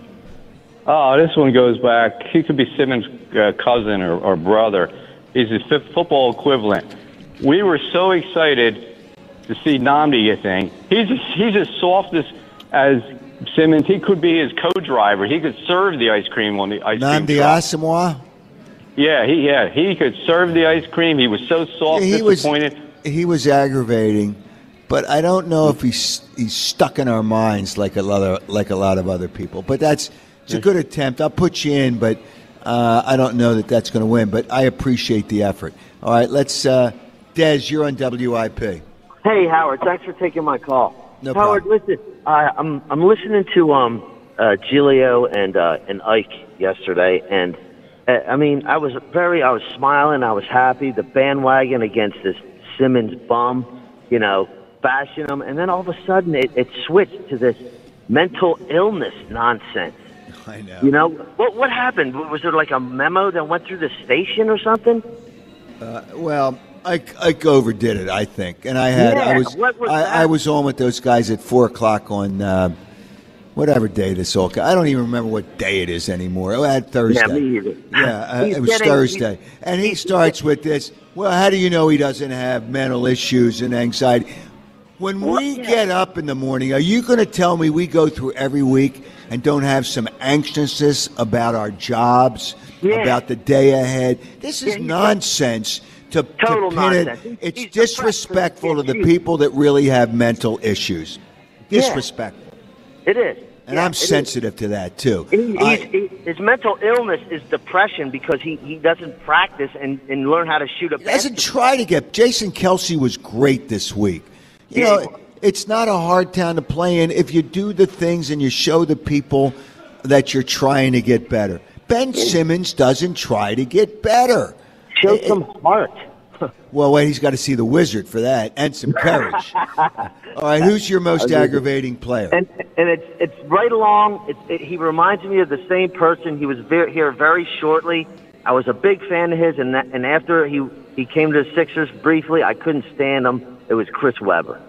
[SPEAKER 13] Oh, this one goes back. He could be Simmons' uh, cousin or, or brother. He's his fifth football equivalent. We were so excited to see Nnamdi get thing. He's as, he's as soft as, as Simmons. He could be his co-driver. He could serve the ice cream on the ice cream
[SPEAKER 3] Nnamdi
[SPEAKER 13] truck.
[SPEAKER 3] Asamoah?
[SPEAKER 13] Yeah, he yeah he could serve the ice cream. He was so soft,
[SPEAKER 3] Yeah, he was-
[SPEAKER 13] disappointed.
[SPEAKER 3] He was aggravating, but I don't know if he's he's stuck in our minds like a lot of like a lot of other people. But that's it's a good attempt. I'll put you in, but uh, I don't know that that's going to win. But I appreciate the effort. All right, let's. Uh, Des, you're on W I P.
[SPEAKER 14] Hey, Howard. Thanks for taking my call.
[SPEAKER 3] No
[SPEAKER 14] Howard, listen. I, I'm I'm listening to um uh, Giglio and uh, and Ike yesterday, and uh, I mean, I was very, I was smiling, I was happy. The bandwagon against this Simmons bum, you know, bashing him, and then all of a sudden it, it switched to this mental illness nonsense.
[SPEAKER 3] I know.
[SPEAKER 14] You know, what what happened? Was there like a memo that went through the station or something?
[SPEAKER 3] Uh, well, Ike, Ike overdid it, I think, and I had
[SPEAKER 14] Yeah,
[SPEAKER 3] I was,
[SPEAKER 14] what was
[SPEAKER 3] I,
[SPEAKER 14] that?
[SPEAKER 3] I was on with those guys at four o'clock on uh, whatever day this all. I don't even remember what day it is anymore. Oh, I had Thursday.
[SPEAKER 14] Yeah, me either.
[SPEAKER 3] Yeah, uh,
[SPEAKER 14] He's
[SPEAKER 3] it was
[SPEAKER 14] getting-
[SPEAKER 3] Thursday, and he starts with this. Well, how do you know he doesn't have mental issues and anxiety? When we get up in the morning, are you going to tell me we go through every week and don't have some anxiousness about our jobs,
[SPEAKER 14] Yeah.
[SPEAKER 3] about the day ahead? This is
[SPEAKER 14] Yeah, he's-
[SPEAKER 3] nonsense. To, to
[SPEAKER 14] Total
[SPEAKER 3] pin it,
[SPEAKER 14] nonsense. He's-
[SPEAKER 3] it's
[SPEAKER 14] he's
[SPEAKER 3] disrespectful to
[SPEAKER 14] depressed.
[SPEAKER 3] the people that really have mental issues.
[SPEAKER 14] Yeah.
[SPEAKER 3] Disrespectful.
[SPEAKER 14] It is.
[SPEAKER 3] And
[SPEAKER 14] Yeah,
[SPEAKER 3] I'm
[SPEAKER 14] it is.
[SPEAKER 3] sensitive to that, too.
[SPEAKER 14] He,
[SPEAKER 3] I-
[SPEAKER 14] he's, he, his mental illness is depression because he, he doesn't practice and, and learn how to shoot a
[SPEAKER 3] He doesn't try to get. Jason Kelsey was great this week. You
[SPEAKER 14] Yeah,
[SPEAKER 3] know, it's not a hard town to play in if you do the things and you show the people that you're trying to get better. Ben Simmons doesn't try to get better.
[SPEAKER 14] Show some heart.
[SPEAKER 3] Well, wait, he's got to see the wizard for that and some courage. All right, who's your most aggravating player?
[SPEAKER 14] And and it's it's right along. It's, it, he reminds me of the same person. He was very, here very shortly. I was a big fan of his, and that, and after he he came to the Sixers briefly, I couldn't stand him. It was Chris Webber.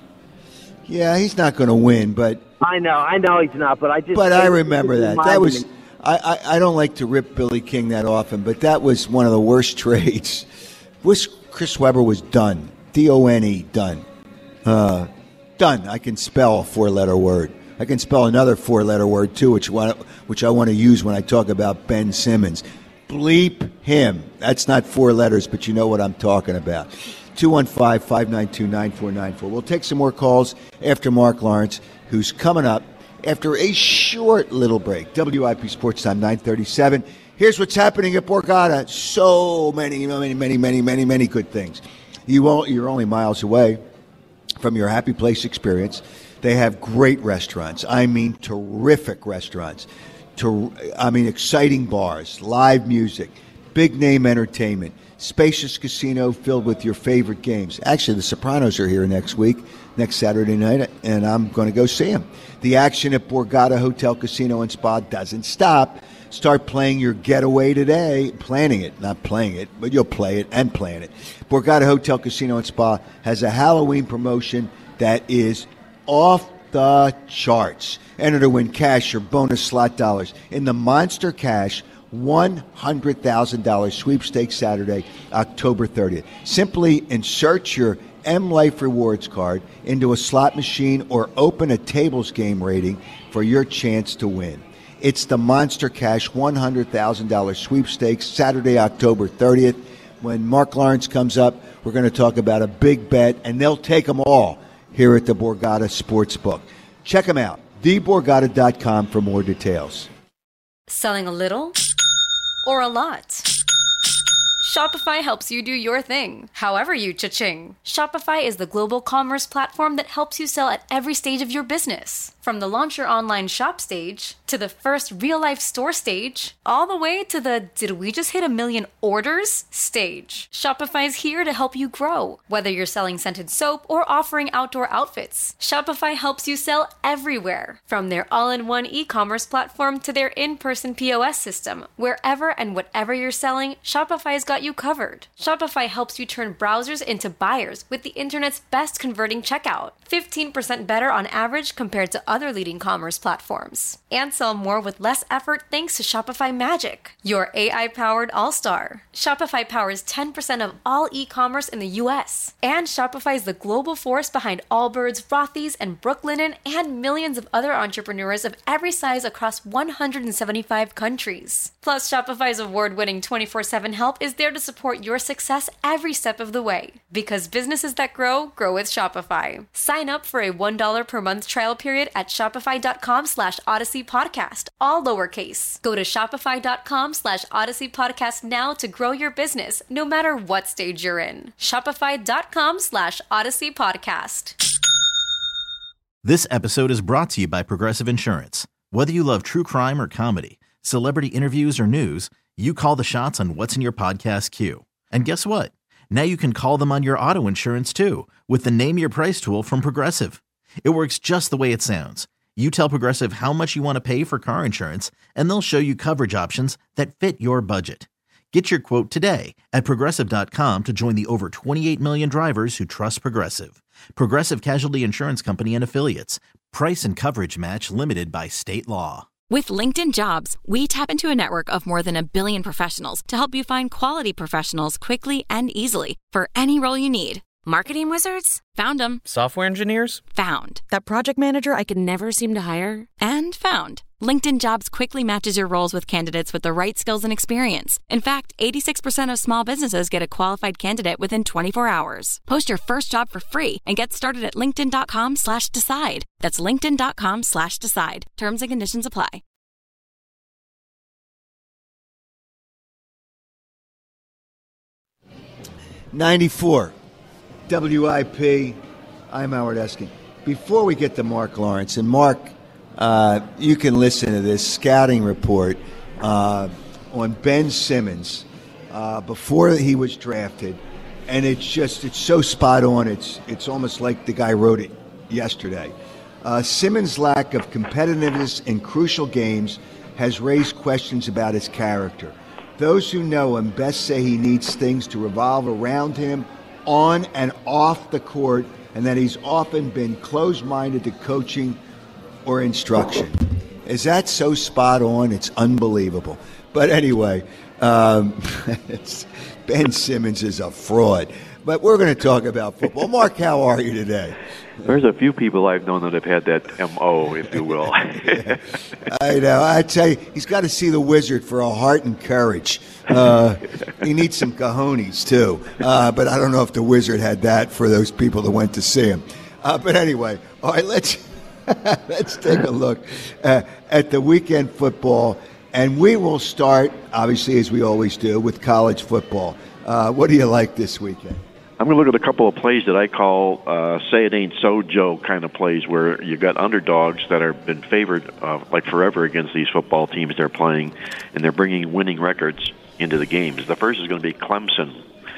[SPEAKER 3] Yeah, he's not going to win, but
[SPEAKER 14] I know, I know he's not, but I just.
[SPEAKER 3] but I
[SPEAKER 14] it
[SPEAKER 3] remember
[SPEAKER 14] just
[SPEAKER 3] that.
[SPEAKER 14] reminded
[SPEAKER 3] That was
[SPEAKER 14] me.
[SPEAKER 3] I, I, I don't like to rip Billy King that often, but that was one of the worst trades. Wish Chris Webber was done. D O N E, done. Uh, done. I can spell a four-letter word. I can spell another four-letter word, too, which, wa- which I want to use when I talk about Ben Simmons. Bleep him. That's not four letters, but you know what I'm talking about. two one five, five nine two, nine four nine four. We'll take some more calls after Mark Lawrence, who's coming up after a short little break. W I P Sports Time, nine thirty-seven. Here's what's happening at Borgata. So many, many, many, many, many, many good things. You won't, you're only miles away from your Happy Place experience. They have great restaurants. I mean, terrific restaurants. To, I mean, exciting bars, live music, big name entertainment, spacious casino filled with your favorite games. Actually, the Sopranos are here next week, next Saturday night, and I'm going to go see them. The action at Borgata Hotel, Casino, and Spa doesn't stop. Start playing your getaway today. Planning it, not playing it, but you'll play it and plan it. Borgata Hotel, Casino, and Spa has a Halloween promotion that is off the charts. Enter to win cash or bonus slot dollars in the Monster Cash one hundred thousand dollars sweepstakes Saturday, October thirtieth. Simply insert your M Life Rewards card into a slot machine or open a tables game rating for your chance to win. It's the Monster Cash one hundred thousand dollars sweepstakes Saturday, October thirtieth. When Mark Lawrence comes up, we're going to talk about a big bet, and they'll take them all here at the Borgata Sportsbook. Check them out, the borgata dot com for more details.
[SPEAKER 15] Selling a little or a lot? Shopify helps you do your thing, however you cha-ching. Shopify is the global commerce platform that helps you sell at every stage of your business. From the launch your online shop stage, to the first real-life store stage, all the way to the did we just hit a million orders stage. Shopify's here to help you grow. Whether you're selling scented soap or offering outdoor outfits, Shopify helps you sell everywhere. From their all-in-one e-commerce platform to their in-person P O S system, wherever and whatever you're selling, Shopify's got you covered. Shopify helps you turn browsers into buyers with the internet's best converting checkout. fifteen percent better on average compared to other leading commerce platforms. And sell more with less effort thanks to Shopify Magic, your A I-powered all-star. Shopify powers ten percent of all e-commerce in the U S. And Shopify is the global force behind Allbirds, Rothy's, and Brooklinen, and millions of other entrepreneurs of every size across one hundred seventy-five countries. Plus, Shopify's award-winning twenty-four seven help is there to support your success every step of the way. Because businesses that grow, grow with Shopify. Sign up for a one dollar per month trial period at shopify.com slash Odyssey Podcast, all lowercase. Go to shopify.com slash Odyssey Podcast now to grow your business, no matter what stage you're in. Shopify.com slash Odyssey Podcast.
[SPEAKER 16] This episode is brought to you by Progressive Insurance. Whether you love true crime or comedy, celebrity interviews or news, you call the shots on what's in your podcast queue. And guess what? Now you can call them on your auto insurance too with the Name Your Price tool from Progressive. It works just the way it sounds. You tell Progressive how much you want to pay for car insurance, and they'll show you coverage options that fit your budget. Get your quote today at Progressive dot com to join the over twenty-eight million drivers who trust Progressive. Progressive Casualty Insurance Company and Affiliates. Price and coverage match limited by state law.
[SPEAKER 17] With LinkedIn Jobs, we tap into a network of more than a billion professionals to help you find quality professionals quickly and easily for any role you need. Marketing wizards? Found them.
[SPEAKER 18] Software engineers?
[SPEAKER 17] Found. That project manager I could never seem to hire? And found. LinkedIn Jobs quickly matches your roles with candidates with the right skills and experience. In fact, eighty-six percent of small businesses get a qualified candidate within twenty-four hours. Post your first job for free and get started at linkedin.com slash decide. That's linkedin.com slash decide. Terms and conditions apply.
[SPEAKER 3] ninety-four W I P. I'm Howard Eskin. Before we get to Mark Lawrence, and Mark, uh, you can listen to this scouting report uh, on Ben Simmons uh, before he was drafted, and it's just it's so spot on. It's it's almost like the guy wrote it yesterday. Uh, Simmons' lack of competitiveness in crucial games has raised questions about his character. Those who know him best say he needs things to revolve around him on and off the court, and that he's often been closed-minded to coaching or instruction. Is that so spot on? It's unbelievable. But anyway, um, it's, Ben Simmons is a fraud. But we're going to talk about football. Mark, how are you today?
[SPEAKER 19] There's a few people I've known that have had that M O, if you will.
[SPEAKER 3] Yeah. I know. I tell you, he's got to see the Wizard for a heart and courage. Uh, he needs some cojones, too. Uh, but I don't know if the Wizard had that for those people that went to see him. Uh, but anyway, all right, let's let's take a look uh, at the weekend football. And we will start, obviously, as we always do, with college football. Uh, what do you like this weekend?
[SPEAKER 19] I'm going to look at a couple of plays that I call uh, say it ain't so Joe kind of plays, where you got underdogs that have been favored uh, like forever against these football teams they're playing, and they're bringing winning records into the games. The first is going to be Clemson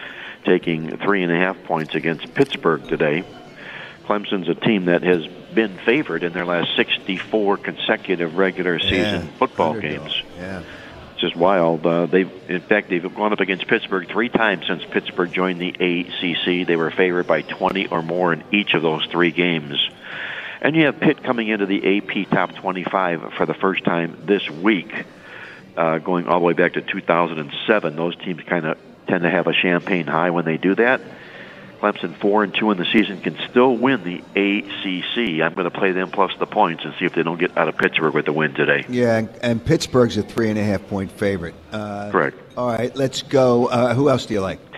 [SPEAKER 19] taking three and a half points against Pittsburgh today. Clemson's a team that has been favored in their last sixty-four consecutive regular season
[SPEAKER 3] yeah,
[SPEAKER 19] football
[SPEAKER 3] underdog.
[SPEAKER 19] games.
[SPEAKER 3] Yeah.
[SPEAKER 19] Just wild. Uh, they've, in fact, they've gone up against Pittsburgh three times since Pittsburgh joined the A C C. They were favored by twenty or more in each of those three games. And you have Pitt coming into the A P Top twenty-five for the first time this week, uh, going all the way back to two thousand seven. Those teams kind of tend to have a champagne high when they do that. Clemson, four and two in the season, can still win the A C C. I'm going to play them plus the points and see if they don't get out of Pittsburgh with the win today.
[SPEAKER 3] Yeah, and, and Pittsburgh's a three and a half point favorite. Uh,
[SPEAKER 19] Correct.
[SPEAKER 3] All right, let's go. Uh, who else do you like?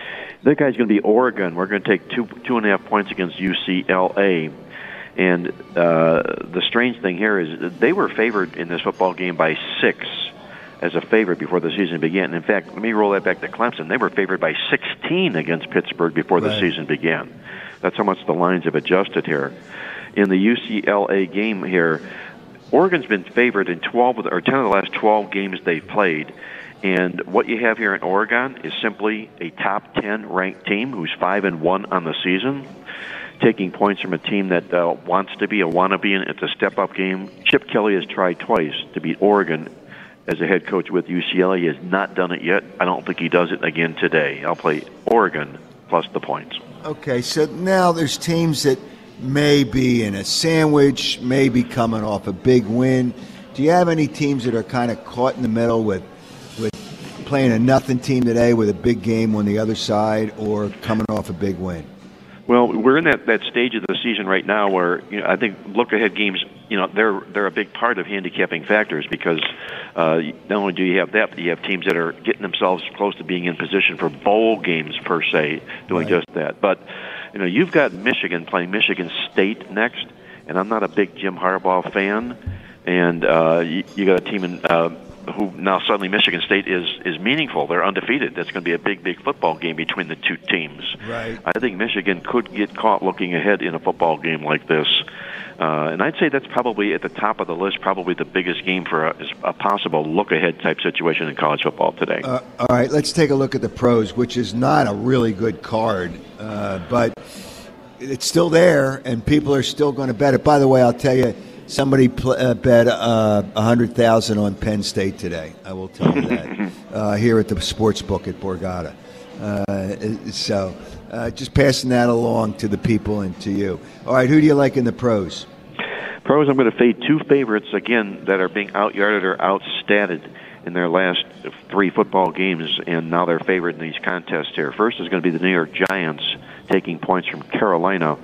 [SPEAKER 19] That guy's going to be Oregon. We're going to take two two and a half points against U C L A. And uh, the strange thing here is that they were favored in this football game by six as a favorite before the season began. In fact, let me roll that back to Clemson. They were favored by sixteen against Pittsburgh before the
[SPEAKER 3] Right.
[SPEAKER 19] season began. That's how much the lines have adjusted here. In the U C L A game here, Oregon's been favored in twelve of the, or ten of the last twelve games they've played. And what you have here in Oregon is simply a top ten ranked team who's five and one on the season, taking points from a team that uh, wants to be a wannabe, and it's a step-up game. Chip Kelly has tried twice to beat Oregon as a head coach with U C L A. He has not done it yet. I don't think he does it again today. I'll play Oregon plus the points.
[SPEAKER 3] Okay, so now there's teams that may be in a sandwich, may be coming off a big win. Do you have any teams that are kind of caught in the middle with with playing a nothing team today with a big game on the other side, or coming off a big win?
[SPEAKER 19] Well, we're in that, that stage of the season right now where, you know, I think look-ahead games, you know, they're they're a big part of handicapping factors because uh, not only do you have that, but you have teams that are getting themselves close to being in position for bowl games per se, doing
[SPEAKER 3] Right.
[SPEAKER 19] just that. But, you know, you've got Michigan playing Michigan State next, and I'm not a big Jim Harbaugh fan, and uh, you, you got a team in uh, who now suddenly Michigan State is is meaningful. They're undefeated. That's going to be a big, big football game between the two teams.
[SPEAKER 3] Right.
[SPEAKER 19] I think Michigan could get caught looking ahead in a football game like this. Uh, and I'd say that's probably at the top of the list, probably the biggest game for a, a possible look-ahead type situation in college football today.
[SPEAKER 3] Uh, all right, let's take a look at the pros, which is not a really good card, uh, but it's still there, and people are still going to bet it. By the way, I'll tell you, somebody pl- uh, bet uh, one hundred thousand dollars on Penn State today. I will tell you that uh, here at the sports book at Borgata. Uh, so uh, just passing that along to the people and to you. All right, who do you like in the pros?
[SPEAKER 19] Pros, I'm going to fade two favorites, again, that are being out-yarded or outstatted in their last three football games, and now they're favored in these contests here. First is going to be the New York Giants taking points from Carolina.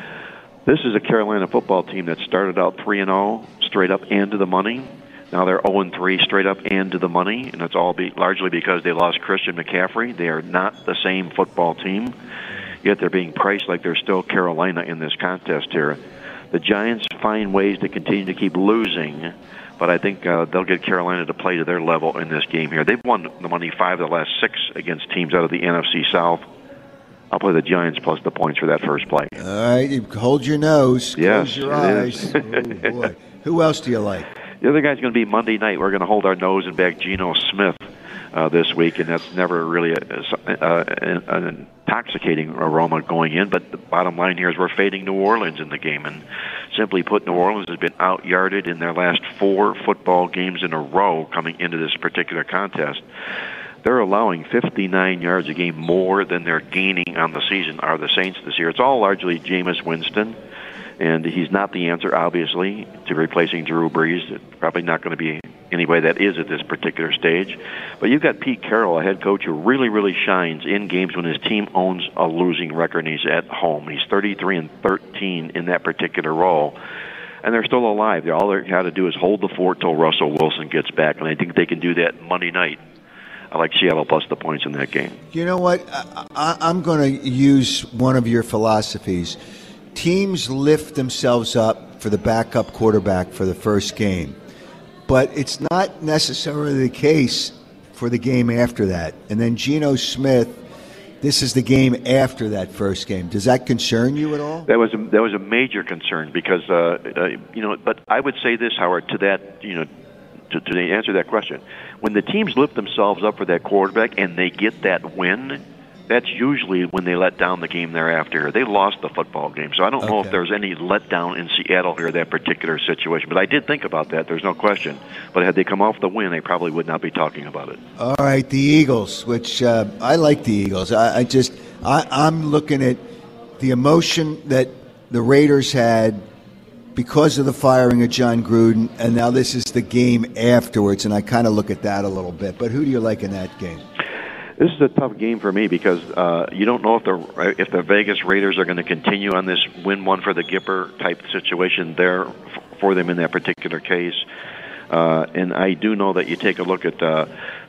[SPEAKER 19] This is a Carolina football team that started out three and oh, straight up and to the money. Now they're oh and three, straight up and to the money, and it's all be, largely because they lost Christian McCaffrey. They are not the same football team, yet they're being priced like they're still Carolina in this contest here. The Giants find ways to continue to keep losing, but I think uh, they'll get Carolina to play to their level in this game here. They've won the money five of the last six against teams out of the N F C South. I'll play the Giants plus the points for that first play.
[SPEAKER 3] All right, you hold your nose,
[SPEAKER 19] Yes,
[SPEAKER 3] close your
[SPEAKER 19] it
[SPEAKER 3] eyes.
[SPEAKER 19] is.
[SPEAKER 3] Oh, boy. Who else do you like?
[SPEAKER 19] The other guy's going to be Monday night. We're going to hold our nose and back Geno Smith uh, this week, and that's never really a, a, a, an intoxicating aroma going in. But the bottom line here is we're fading New Orleans in the game, and simply put, New Orleans has been out-yarded in their last four football games in a row coming into this particular contest. They're allowing fifty-nine yards a game more than they're gaining on the season are the Saints this year. It's all largely Jameis Winston, and he's not the answer, obviously, to replacing Drew Brees. It's probably not going to be anybody that is at this particular stage. But you've got Pete Carroll, a head coach who really, really shines in games when his team owns a losing record and he's at home. He's thirty-three and thirteen in that particular role. And they're still alive. All they got to do is hold the fort till Russell Wilson gets back, and I think they can do that Monday night. I like Seattle plus the points in that game.
[SPEAKER 3] You know what? I, I, I'm going to use one of your philosophies. Teams lift themselves up for the backup quarterback for the first game, but it's not necessarily the case for the game after that. And then Geno Smith, this is the game after that first game. Does that concern you at all?
[SPEAKER 19] That was a, that was a major concern because, uh, uh, you know, but I would say this, Howard, to that, you know, to, to answer that question. When the teams lift themselves up for that quarterback and they get that win, that's usually when they let down the game thereafter. They lost the football game. So I don't know
[SPEAKER 3] Okay.
[SPEAKER 19] if there's any letdown in Seattle here, that particular situation. But I did think about that. There's no question. But had they come off the win, they probably would not be talking about it.
[SPEAKER 3] All right, the Eagles, which uh, I like the Eagles. I, I just, I, I'm looking at the emotion that the Raiders had because of the firing of John Gruden, and now this is the game afterwards, and I kind of look at that a little bit. But who do you like in that game?
[SPEAKER 19] This is a tough game for me because uh, you don't know if the if the Vegas Raiders are going to continue on this win one for the Gipper type situation there for them in that particular case. Uh, and I do know that you take a look at uh,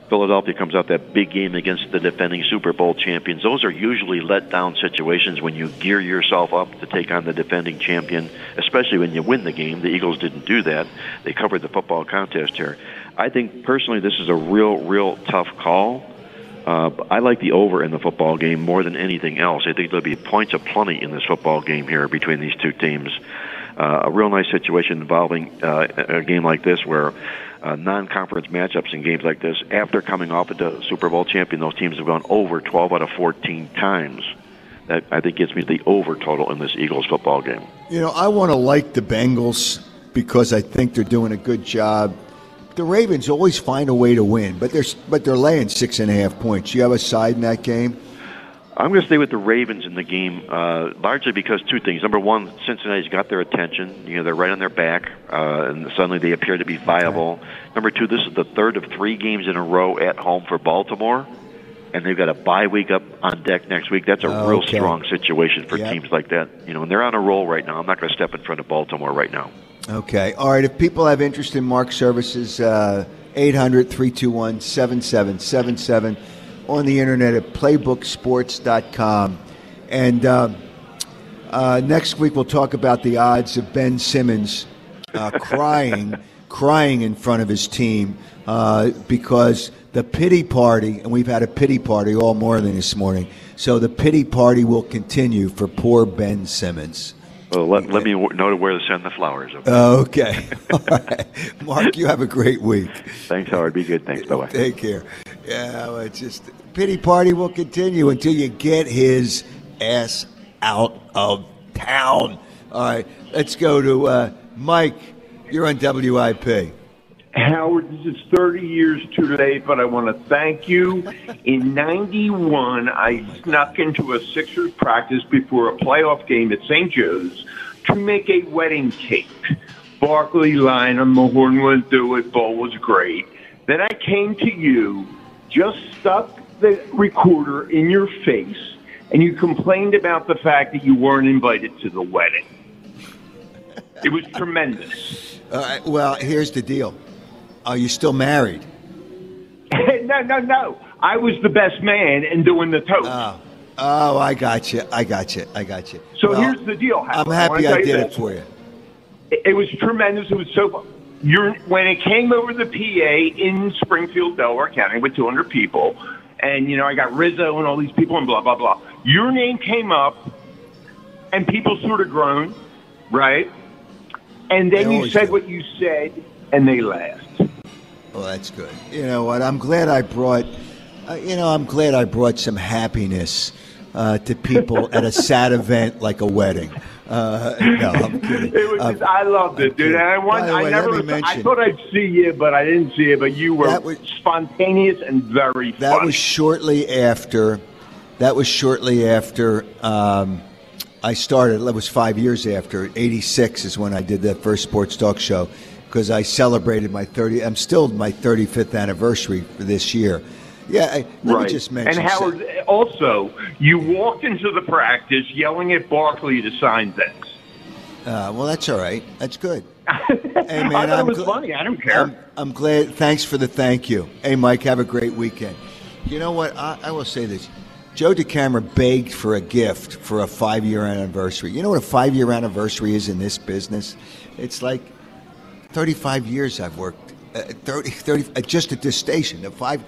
[SPEAKER 19] Philadelphia comes out that big game against the defending Super Bowl champions. Those are usually let-down situations when you gear yourself up to take on the defending champion, especially when you win the game. The Eagles didn't do that. They covered the football contest here. I think, personally, this is a real, real tough call. Uh, I like the over in the football game more than anything else. I think there'll be points aplenty in this football game here between these two teams. Uh, a real nice situation involving uh, a game like this where uh, non-conference matchups in games like this, after coming off of the Super Bowl champion, those teams have gone over twelve out of fourteen times. That, I think, gets me the over total in this Eagles football game.
[SPEAKER 3] You know, I want to like the Bengals because I think they're doing a good job. The Ravens always find a way to win, but they're but they're laying six and a half points. You have a side in that game?
[SPEAKER 19] I'm going to stay with the Ravens in the game, uh, largely because two things. Number one, Cincinnati's got their attention. You know, they're right on their back, uh, and suddenly they appear to be viable. Okay. Number two, this is the third of three games in a row at home for Baltimore, and they've got a bye week up on deck next week. That's a oh, real okay. strong situation for yep. teams like that. You know, and they're on a roll right now. I'm not going to step in front of Baltimore right now.
[SPEAKER 3] Okay. All right. If people have interest in Mark's services, uh, eight hundred, three two one, seven seven seven seven on the internet at playbook sports dot com. And uh, uh, next week we'll talk about the odds of Ben Simmons uh, crying, crying in front of his team uh, because the pity party, and we've had a pity party all morning this morning, so the pity party will continue for poor Ben Simmons.
[SPEAKER 19] Well, let, let me know where to send the flowers. Okay.
[SPEAKER 3] Okay. All right. Mark, you have a great week.
[SPEAKER 19] Thanks, Howard. Be good. Thanks. Bye-bye.
[SPEAKER 3] Take care. Yeah, well, it's just pity party will continue until you get his ass out of town. All right. Let's go to uh, Mike. You're on W I P.
[SPEAKER 18] Howard, this is thirty years too late, but I want to thank you. In ninety-one, I snuck into a Sixers practice before a playoff game at Saint Joe's to make a wedding cake. Barkley, Lynam, Mahorn wouldn't do it, Bo was great. Then I came to you, just stuck the recorder in your face, and you complained about the fact that you weren't invited to the wedding. It was tremendous.
[SPEAKER 3] All right, well, here's the deal. Are you still married?
[SPEAKER 18] no, no, no. I was the best man and doing the toast.
[SPEAKER 3] Oh, oh I got you. I got you. I got you.
[SPEAKER 18] So
[SPEAKER 3] well,
[SPEAKER 18] here's the deal, Howard.
[SPEAKER 3] I'm happy I, I did
[SPEAKER 18] this.
[SPEAKER 3] it for you.
[SPEAKER 18] It, it was tremendous. It was so fun. You're, when it came over the P A in Springfield, Delaware County with two hundred people, and, you know, I got Rizzo and all these people and blah, blah, blah. Your name came up, and people sort of groaned, right? And then you said do. what you said, and they laughed.
[SPEAKER 3] Well, that's good. You know what? I'm glad I brought, uh, you know, I'm glad I brought some happiness uh, to people at a sad event like a wedding. Uh, no, I'm kidding.
[SPEAKER 18] It was just, I loved it, dude. And I, want, I
[SPEAKER 3] way,
[SPEAKER 18] never,
[SPEAKER 3] mention,
[SPEAKER 18] I thought I'd see you, but I didn't see you. But you were
[SPEAKER 3] was,
[SPEAKER 18] spontaneous and very funny.
[SPEAKER 3] That was shortly after. That was shortly after um, I started. That was five years after. eighty-six is when I did that first sports talk show. Because I celebrated my thirty, I'm still my thirty-fifth anniversary for this year. Yeah, I, let
[SPEAKER 18] right.
[SPEAKER 3] me just mention.
[SPEAKER 18] And Howard, so, also, you walked into the practice yelling at Barkley to sign things.
[SPEAKER 3] Uh, well, that's all right. That's good.
[SPEAKER 18] Hey, man, I thought I'm it was gl- funny. I don't care.
[SPEAKER 3] I'm, I'm glad. Thanks for the thank you. Hey, Mike, have a great weekend. You know what? I, I will say this. Joe DeCamera begged for a gift for a five-year anniversary. You know what a five-year anniversary is in this business? It's like thirty-five years I've worked, uh, thirty, thirty, uh, just at this station, a five,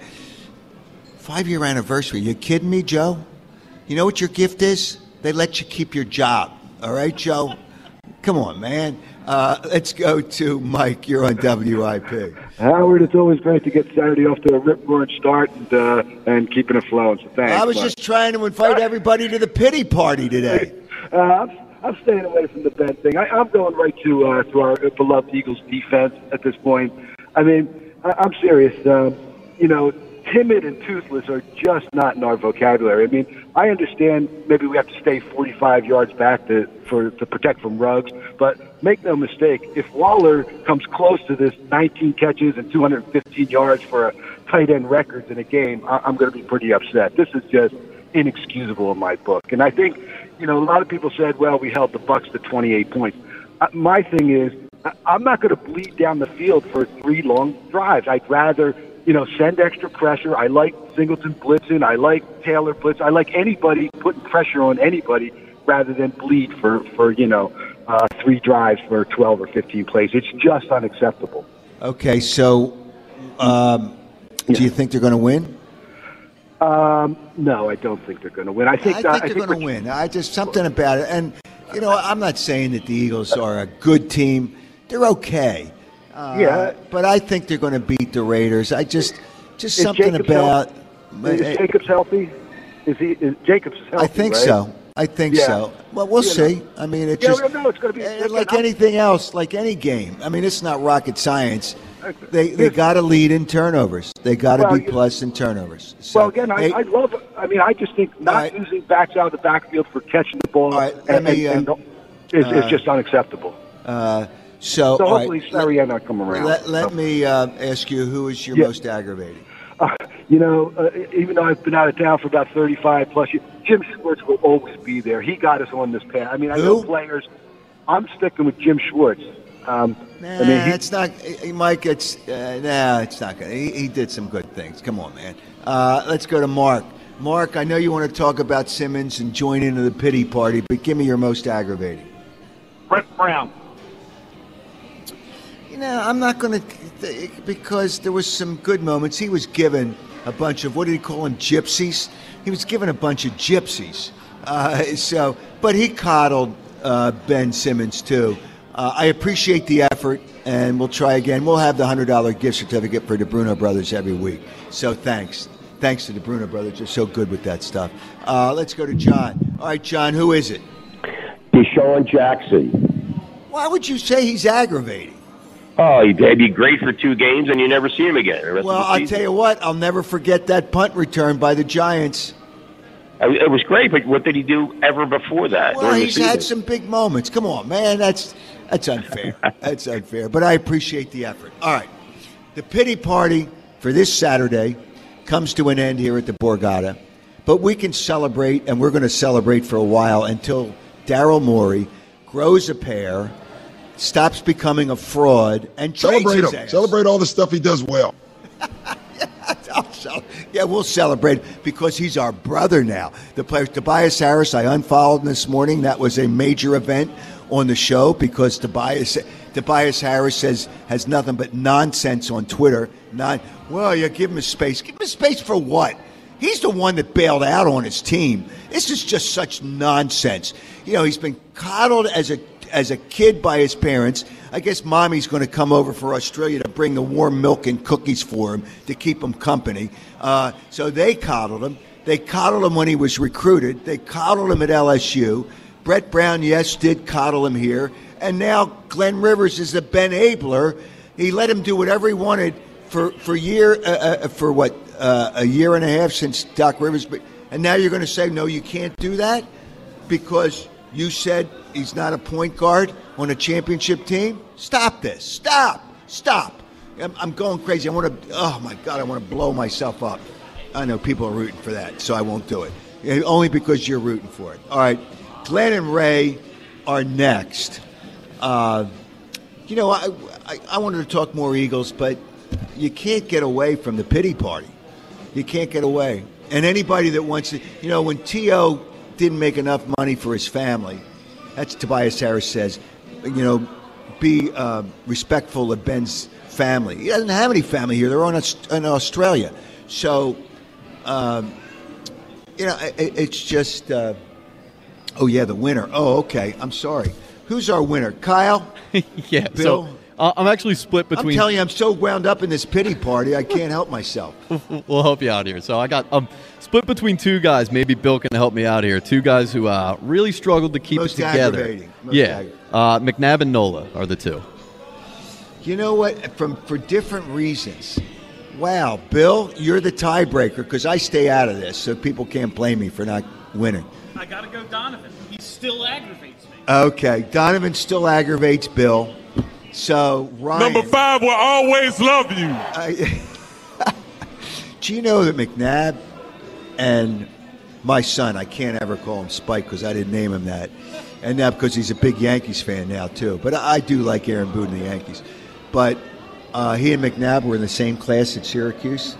[SPEAKER 3] five-year anniversary. You kidding me, Joe? You know what your gift is? They let you keep your job. All right, Joe? Come on, man. Uh, let's go to Mike. You're on W I P.
[SPEAKER 20] Howard, it's always great to get Saturday off to a rip-roaring start and, uh, and keeping it flowing. So thanks.
[SPEAKER 3] I was
[SPEAKER 20] Mike.
[SPEAKER 3] just trying to invite everybody to the pity party today.
[SPEAKER 20] Uh, I'm, I'm staying away from the Ben thing. I, I'm going right to uh, to our beloved Eagles defense at this point. I mean, I, I'm serious. Uh, you know, timid and toothless are just not in our vocabulary. I mean, I understand maybe we have to stay forty-five yards back to for to protect from Ruggs, but make no mistake, if Waller comes close to this nineteen catches and two hundred fifteen yards for a tight end records in a game, I, I'm going to be pretty upset. This is just inexcusable in my book. And I think, you know, a lot of people said, well, we held the Bucks to twenty-eight points. Uh, my thing is, I, I'm not going to bleed down the field for three long drives. I'd rather you know, send extra pressure. I like Singleton blitzing. I like Taylor blitz. I like anybody putting pressure on anybody rather than bleed for, for you know, uh, three drives for twelve or fifteen plays. It's just unacceptable.
[SPEAKER 3] Okay, so um,
[SPEAKER 20] Yeah.
[SPEAKER 3] do you think they're going to win?
[SPEAKER 20] Um, no, I don't think they're going to win. I think,
[SPEAKER 3] I
[SPEAKER 20] uh,
[SPEAKER 3] think
[SPEAKER 20] I
[SPEAKER 3] they're
[SPEAKER 20] think
[SPEAKER 3] going to win. I just something about it, and you know, I'm not saying that the Eagles are a good team. They're okay. Uh,
[SPEAKER 20] Yeah.
[SPEAKER 3] but I think they're going to beat the Raiders. I just, just
[SPEAKER 20] Is
[SPEAKER 3] something
[SPEAKER 20] Jacobs
[SPEAKER 3] about.
[SPEAKER 20] healthy? Is Jacobs healthy? Is he? Is Jacobs healthy?
[SPEAKER 3] I think
[SPEAKER 20] right?
[SPEAKER 3] so. I think
[SPEAKER 20] Yeah.
[SPEAKER 3] so. Well, we'll
[SPEAKER 20] You
[SPEAKER 3] see.
[SPEAKER 20] know.
[SPEAKER 3] I mean, it
[SPEAKER 20] Yeah,
[SPEAKER 3] just
[SPEAKER 20] well, no, it's going to be
[SPEAKER 3] eh, like anything else, like any game. I mean, it's not rocket science. They they
[SPEAKER 20] Yeah.
[SPEAKER 3] got to lead in turnovers. They got to
[SPEAKER 20] Well,
[SPEAKER 3] be
[SPEAKER 20] you-
[SPEAKER 3] plus in turnovers. So,
[SPEAKER 20] Well, again, I,
[SPEAKER 3] hey,
[SPEAKER 20] I love. I mean, I just think not using backs out of the backfield for catching the ball
[SPEAKER 3] let
[SPEAKER 20] and,
[SPEAKER 3] me,
[SPEAKER 20] and,
[SPEAKER 3] uh,
[SPEAKER 20] and is,
[SPEAKER 3] uh,
[SPEAKER 20] is just unexceptable.
[SPEAKER 3] Uh, so,
[SPEAKER 20] So
[SPEAKER 3] all right,
[SPEAKER 20] hopefully Sirianni will come around.
[SPEAKER 3] Let, let me uh, ask you, who is your
[SPEAKER 20] Yeah.
[SPEAKER 3] most aggravating?
[SPEAKER 20] Uh, you know, uh, even though I've been out of town for about thirty-five plus years, Jim Schwartz will always be there. He got us on this path. I mean, I know
[SPEAKER 3] Who?
[SPEAKER 20] players. I'm sticking with Jim Schwartz. Um,
[SPEAKER 3] Nah,
[SPEAKER 20] I mean, he,
[SPEAKER 3] it's not, eh, Mike. It's uh, nah, it's not good. He, he did some good things. Come on, man. Uh, let's go to Mark. Mark, I know you want to talk about Simmons and join into the pity party, but give me your most aggravating.
[SPEAKER 4] Brett Brown.
[SPEAKER 3] You know, I'm not going to, because there was some good moments. He was given a bunch of, what did he call them, gypsies? He was given a bunch of gypsies. Uh, so, but he coddled uh, Ben Simmons too. Uh, I appreciate the effort, and we'll try again. We'll have the one hundred dollars gift certificate for the Bruno Brothers every week. So thanks. Thanks to the Bruno Brothers. They're so good with that stuff. Uh, let's go to John. All right, John, who is it?
[SPEAKER 21] Deshaun Jackson.
[SPEAKER 3] Why would you say he's aggravating?
[SPEAKER 21] Oh, he'd be great for two games, and you never see him again. The rest
[SPEAKER 3] Well,
[SPEAKER 21] of the
[SPEAKER 3] I'll
[SPEAKER 21] season.
[SPEAKER 3] tell you what. I'll never forget that punt return by the Giants.
[SPEAKER 21] It was great, but what did he do ever before that?
[SPEAKER 3] Well,
[SPEAKER 21] during the
[SPEAKER 3] he's
[SPEAKER 21] season?
[SPEAKER 3] had some big moments. Come on, man. That's that's unfair. That's unfair. But I appreciate the effort. All right. The pity party for this Saturday comes to an end here at the Borgata. But we can celebrate, and we're going to celebrate for a while until Daryl Morey grows a pair, stops becoming a fraud, and trades
[SPEAKER 22] Celebrate
[SPEAKER 3] his
[SPEAKER 22] him.
[SPEAKER 3] ass.
[SPEAKER 22] Celebrate all the stuff he does well.
[SPEAKER 3] I'll cel- Yeah, we'll celebrate because he's our brother now. The player Tobias Harris, I unfollowed him this morning. That was a major event on the show because Tobias Tobias Harris says has nothing but nonsense on Twitter. Not well, you give him a space. Give him a space for what? He's the one that bailed out on his team. This is just such nonsense. You know, he's been coddled as a as a kid by his parents. I guess mommy's going to come over for Australia to bring the warm milk and cookies for him to keep him company. Uh, so they coddled him. They coddled him when he was recruited. They coddled him at L S U. Brett Brown, yes, did coddle him here. And now Glenn Rivers is a Ben Abler. He let him do whatever he wanted for for year uh, uh, for what uh, a year and a half since Doc Rivers. And now you're going to say no, you can't do that because you said he's not a point guard on a championship team? Stop this. Stop. Stop. I'm, I'm going crazy. I want to, oh, my God, I want to blow myself up. I know people are rooting for that, so I won't do it. Yeah, only because you're rooting for it. All right. Glenn and Ray are next. Uh, you know, I, I, I wanted to talk more Eagles, but you can't get away from the pity party. You can't get away. And anybody that wants to, you know, when T O didn't make enough money for his family, that's Tobias Harris says, you know, be uh, respectful of Ben's family. He doesn't have any family here. They're on in Australia. So, um, you know, it, it's just, uh, oh, yeah, the winner. Oh, okay. I'm sorry. Who's our winner? Kyle?
[SPEAKER 23] Yeah.
[SPEAKER 3] Bill?
[SPEAKER 23] So uh, I'm actually split between.
[SPEAKER 3] I'm telling you, I'm so wound up in this pity party, I can't help myself.
[SPEAKER 23] We'll help you out here. So I got um, split between two guys. Maybe Bill can help me out here. Two guys who uh, really struggled to keep
[SPEAKER 3] Most
[SPEAKER 23] it together.
[SPEAKER 3] aggravating. Most
[SPEAKER 23] Yeah.
[SPEAKER 3] aggravating.
[SPEAKER 23] Uh, McNabb and Nola are the two.
[SPEAKER 3] You know what? From for different reasons. Wow, Bill, you're the tiebreaker because I stay out of this, so people can't blame me for not winning.
[SPEAKER 24] I got to go Donovan. He still aggravates me.
[SPEAKER 3] Okay, Donovan still aggravates Bill. So Ryan,
[SPEAKER 25] Number five will always love you.
[SPEAKER 3] I, do you know that McNabb and my son, I can't ever call him Spike because I didn't name him that, and now because he's a big Yankees fan now too. But I, I do like Aaron Boone and the Yankees. But Uh, he and McNabb were in the same class at Syracuse.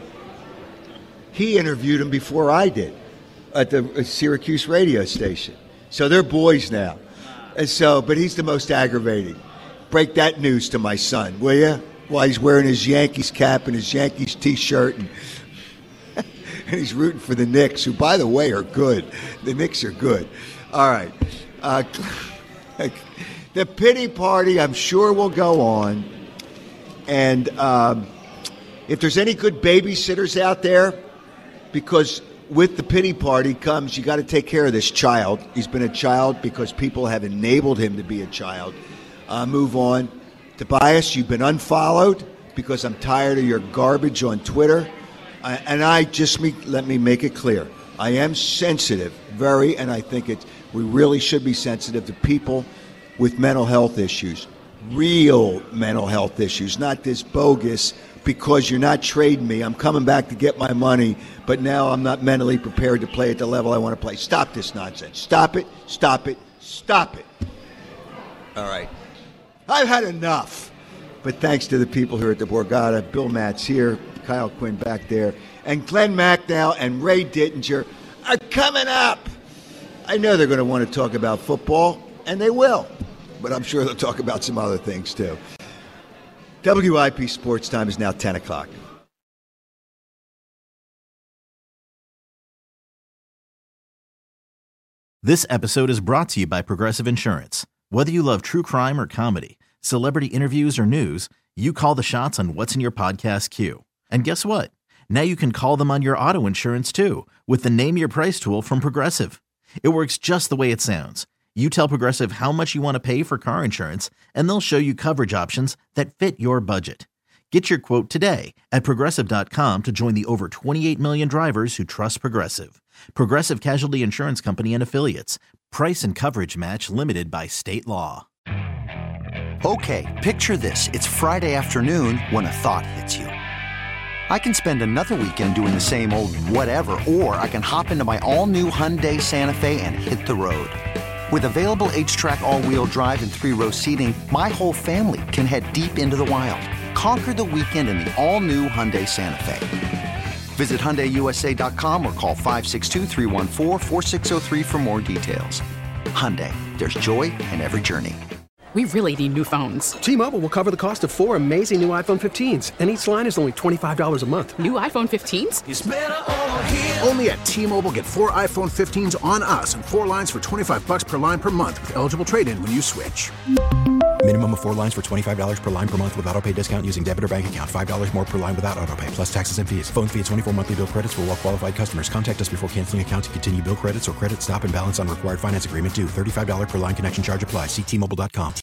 [SPEAKER 3] He interviewed him before I did at the Syracuse radio station. So they're boys now. And so, but he's the most aggravating. Break that news to my son, will you? While he's wearing his Yankees cap and his Yankees T-shirt, and, and he's rooting for the Knicks, who, by the way, are good. The Knicks are good. All right. Uh, the pity party, I'm sure, will go on. And um, if there's any good babysitters out there, because with the pity party comes, you got to take care of this child. He's been a child because people have enabled him to be a child. Uh, move on. Tobias, you've been unfollowed because I'm tired of your garbage on Twitter. I, and I just me, let me make it clear. I am sensitive, very, and I think it. we really should be sensitive to people with mental health issues. Real mental health issues, not this bogus, because you're not trading me. I'm coming back to get my money, but now I'm not mentally prepared to play at the level I want to play. Stop this nonsense. Stop it, stop it, stop it. All right. I've had enough. But thanks to the people here at the Borgata, Bill Matz here, Kyle Quinn back there, and Glenn Macnow and Ray Dittinger are coming up. I know they're going to want to talk about football, and they will. But I'm sure they'll talk about some other things, too. W I P Sports Time is now ten o'clock.
[SPEAKER 16] This episode is brought to you by Progressive Insurance. Whether you love true crime or comedy, celebrity interviews or news, you call the shots on what's in your podcast queue. And guess what? Now you can call them on your auto insurance, too, with the Name Your Price tool from Progressive. It works just the way it sounds. You tell Progressive how much you want to pay for car insurance, and they'll show you coverage options that fit your budget. Get your quote today at Progressive dot com to join the over twenty-eight million drivers who trust Progressive. Progressive Casualty Insurance Company and Affiliates. Price and coverage match limited by state law.
[SPEAKER 11] Okay, picture this. It's Friday afternoon when a thought hits you. I can spend another weekend doing the same old whatever, or I can hop into my all-new Hyundai Santa Fe and hit the road. With available H-Track all-wheel drive and three-row seating, my whole family can head deep into the wild. Conquer the weekend in the all-new Hyundai Santa Fe. Visit Hyundai U S A dot com or call five six two, three one four, four six zero three for more details. Hyundai, there's joy in every journey.
[SPEAKER 1] We really need new phones.
[SPEAKER 5] T-Mobile will cover the cost of four amazing new iPhone fifteens, and each line is only twenty-five dollars a month.
[SPEAKER 1] New iPhone fifteens?
[SPEAKER 5] It's better over here.
[SPEAKER 6] Only at T-Mobile, get four iPhone fifteens on us and four lines for twenty-five dollars per line per month with eligible trade-in when you switch.
[SPEAKER 7] Minimum of four lines for twenty-five dollars per line per month with autopay discount using debit or bank account. five dollars more per line without autopay, plus taxes and fees. Phone fee at twenty-four monthly bill credits for well-qualified customers. Contact us before canceling account to continue bill credits or credit stop and balance on required finance agreement due. thirty-five dollars per line connection charge applies. See T Mobile dot com.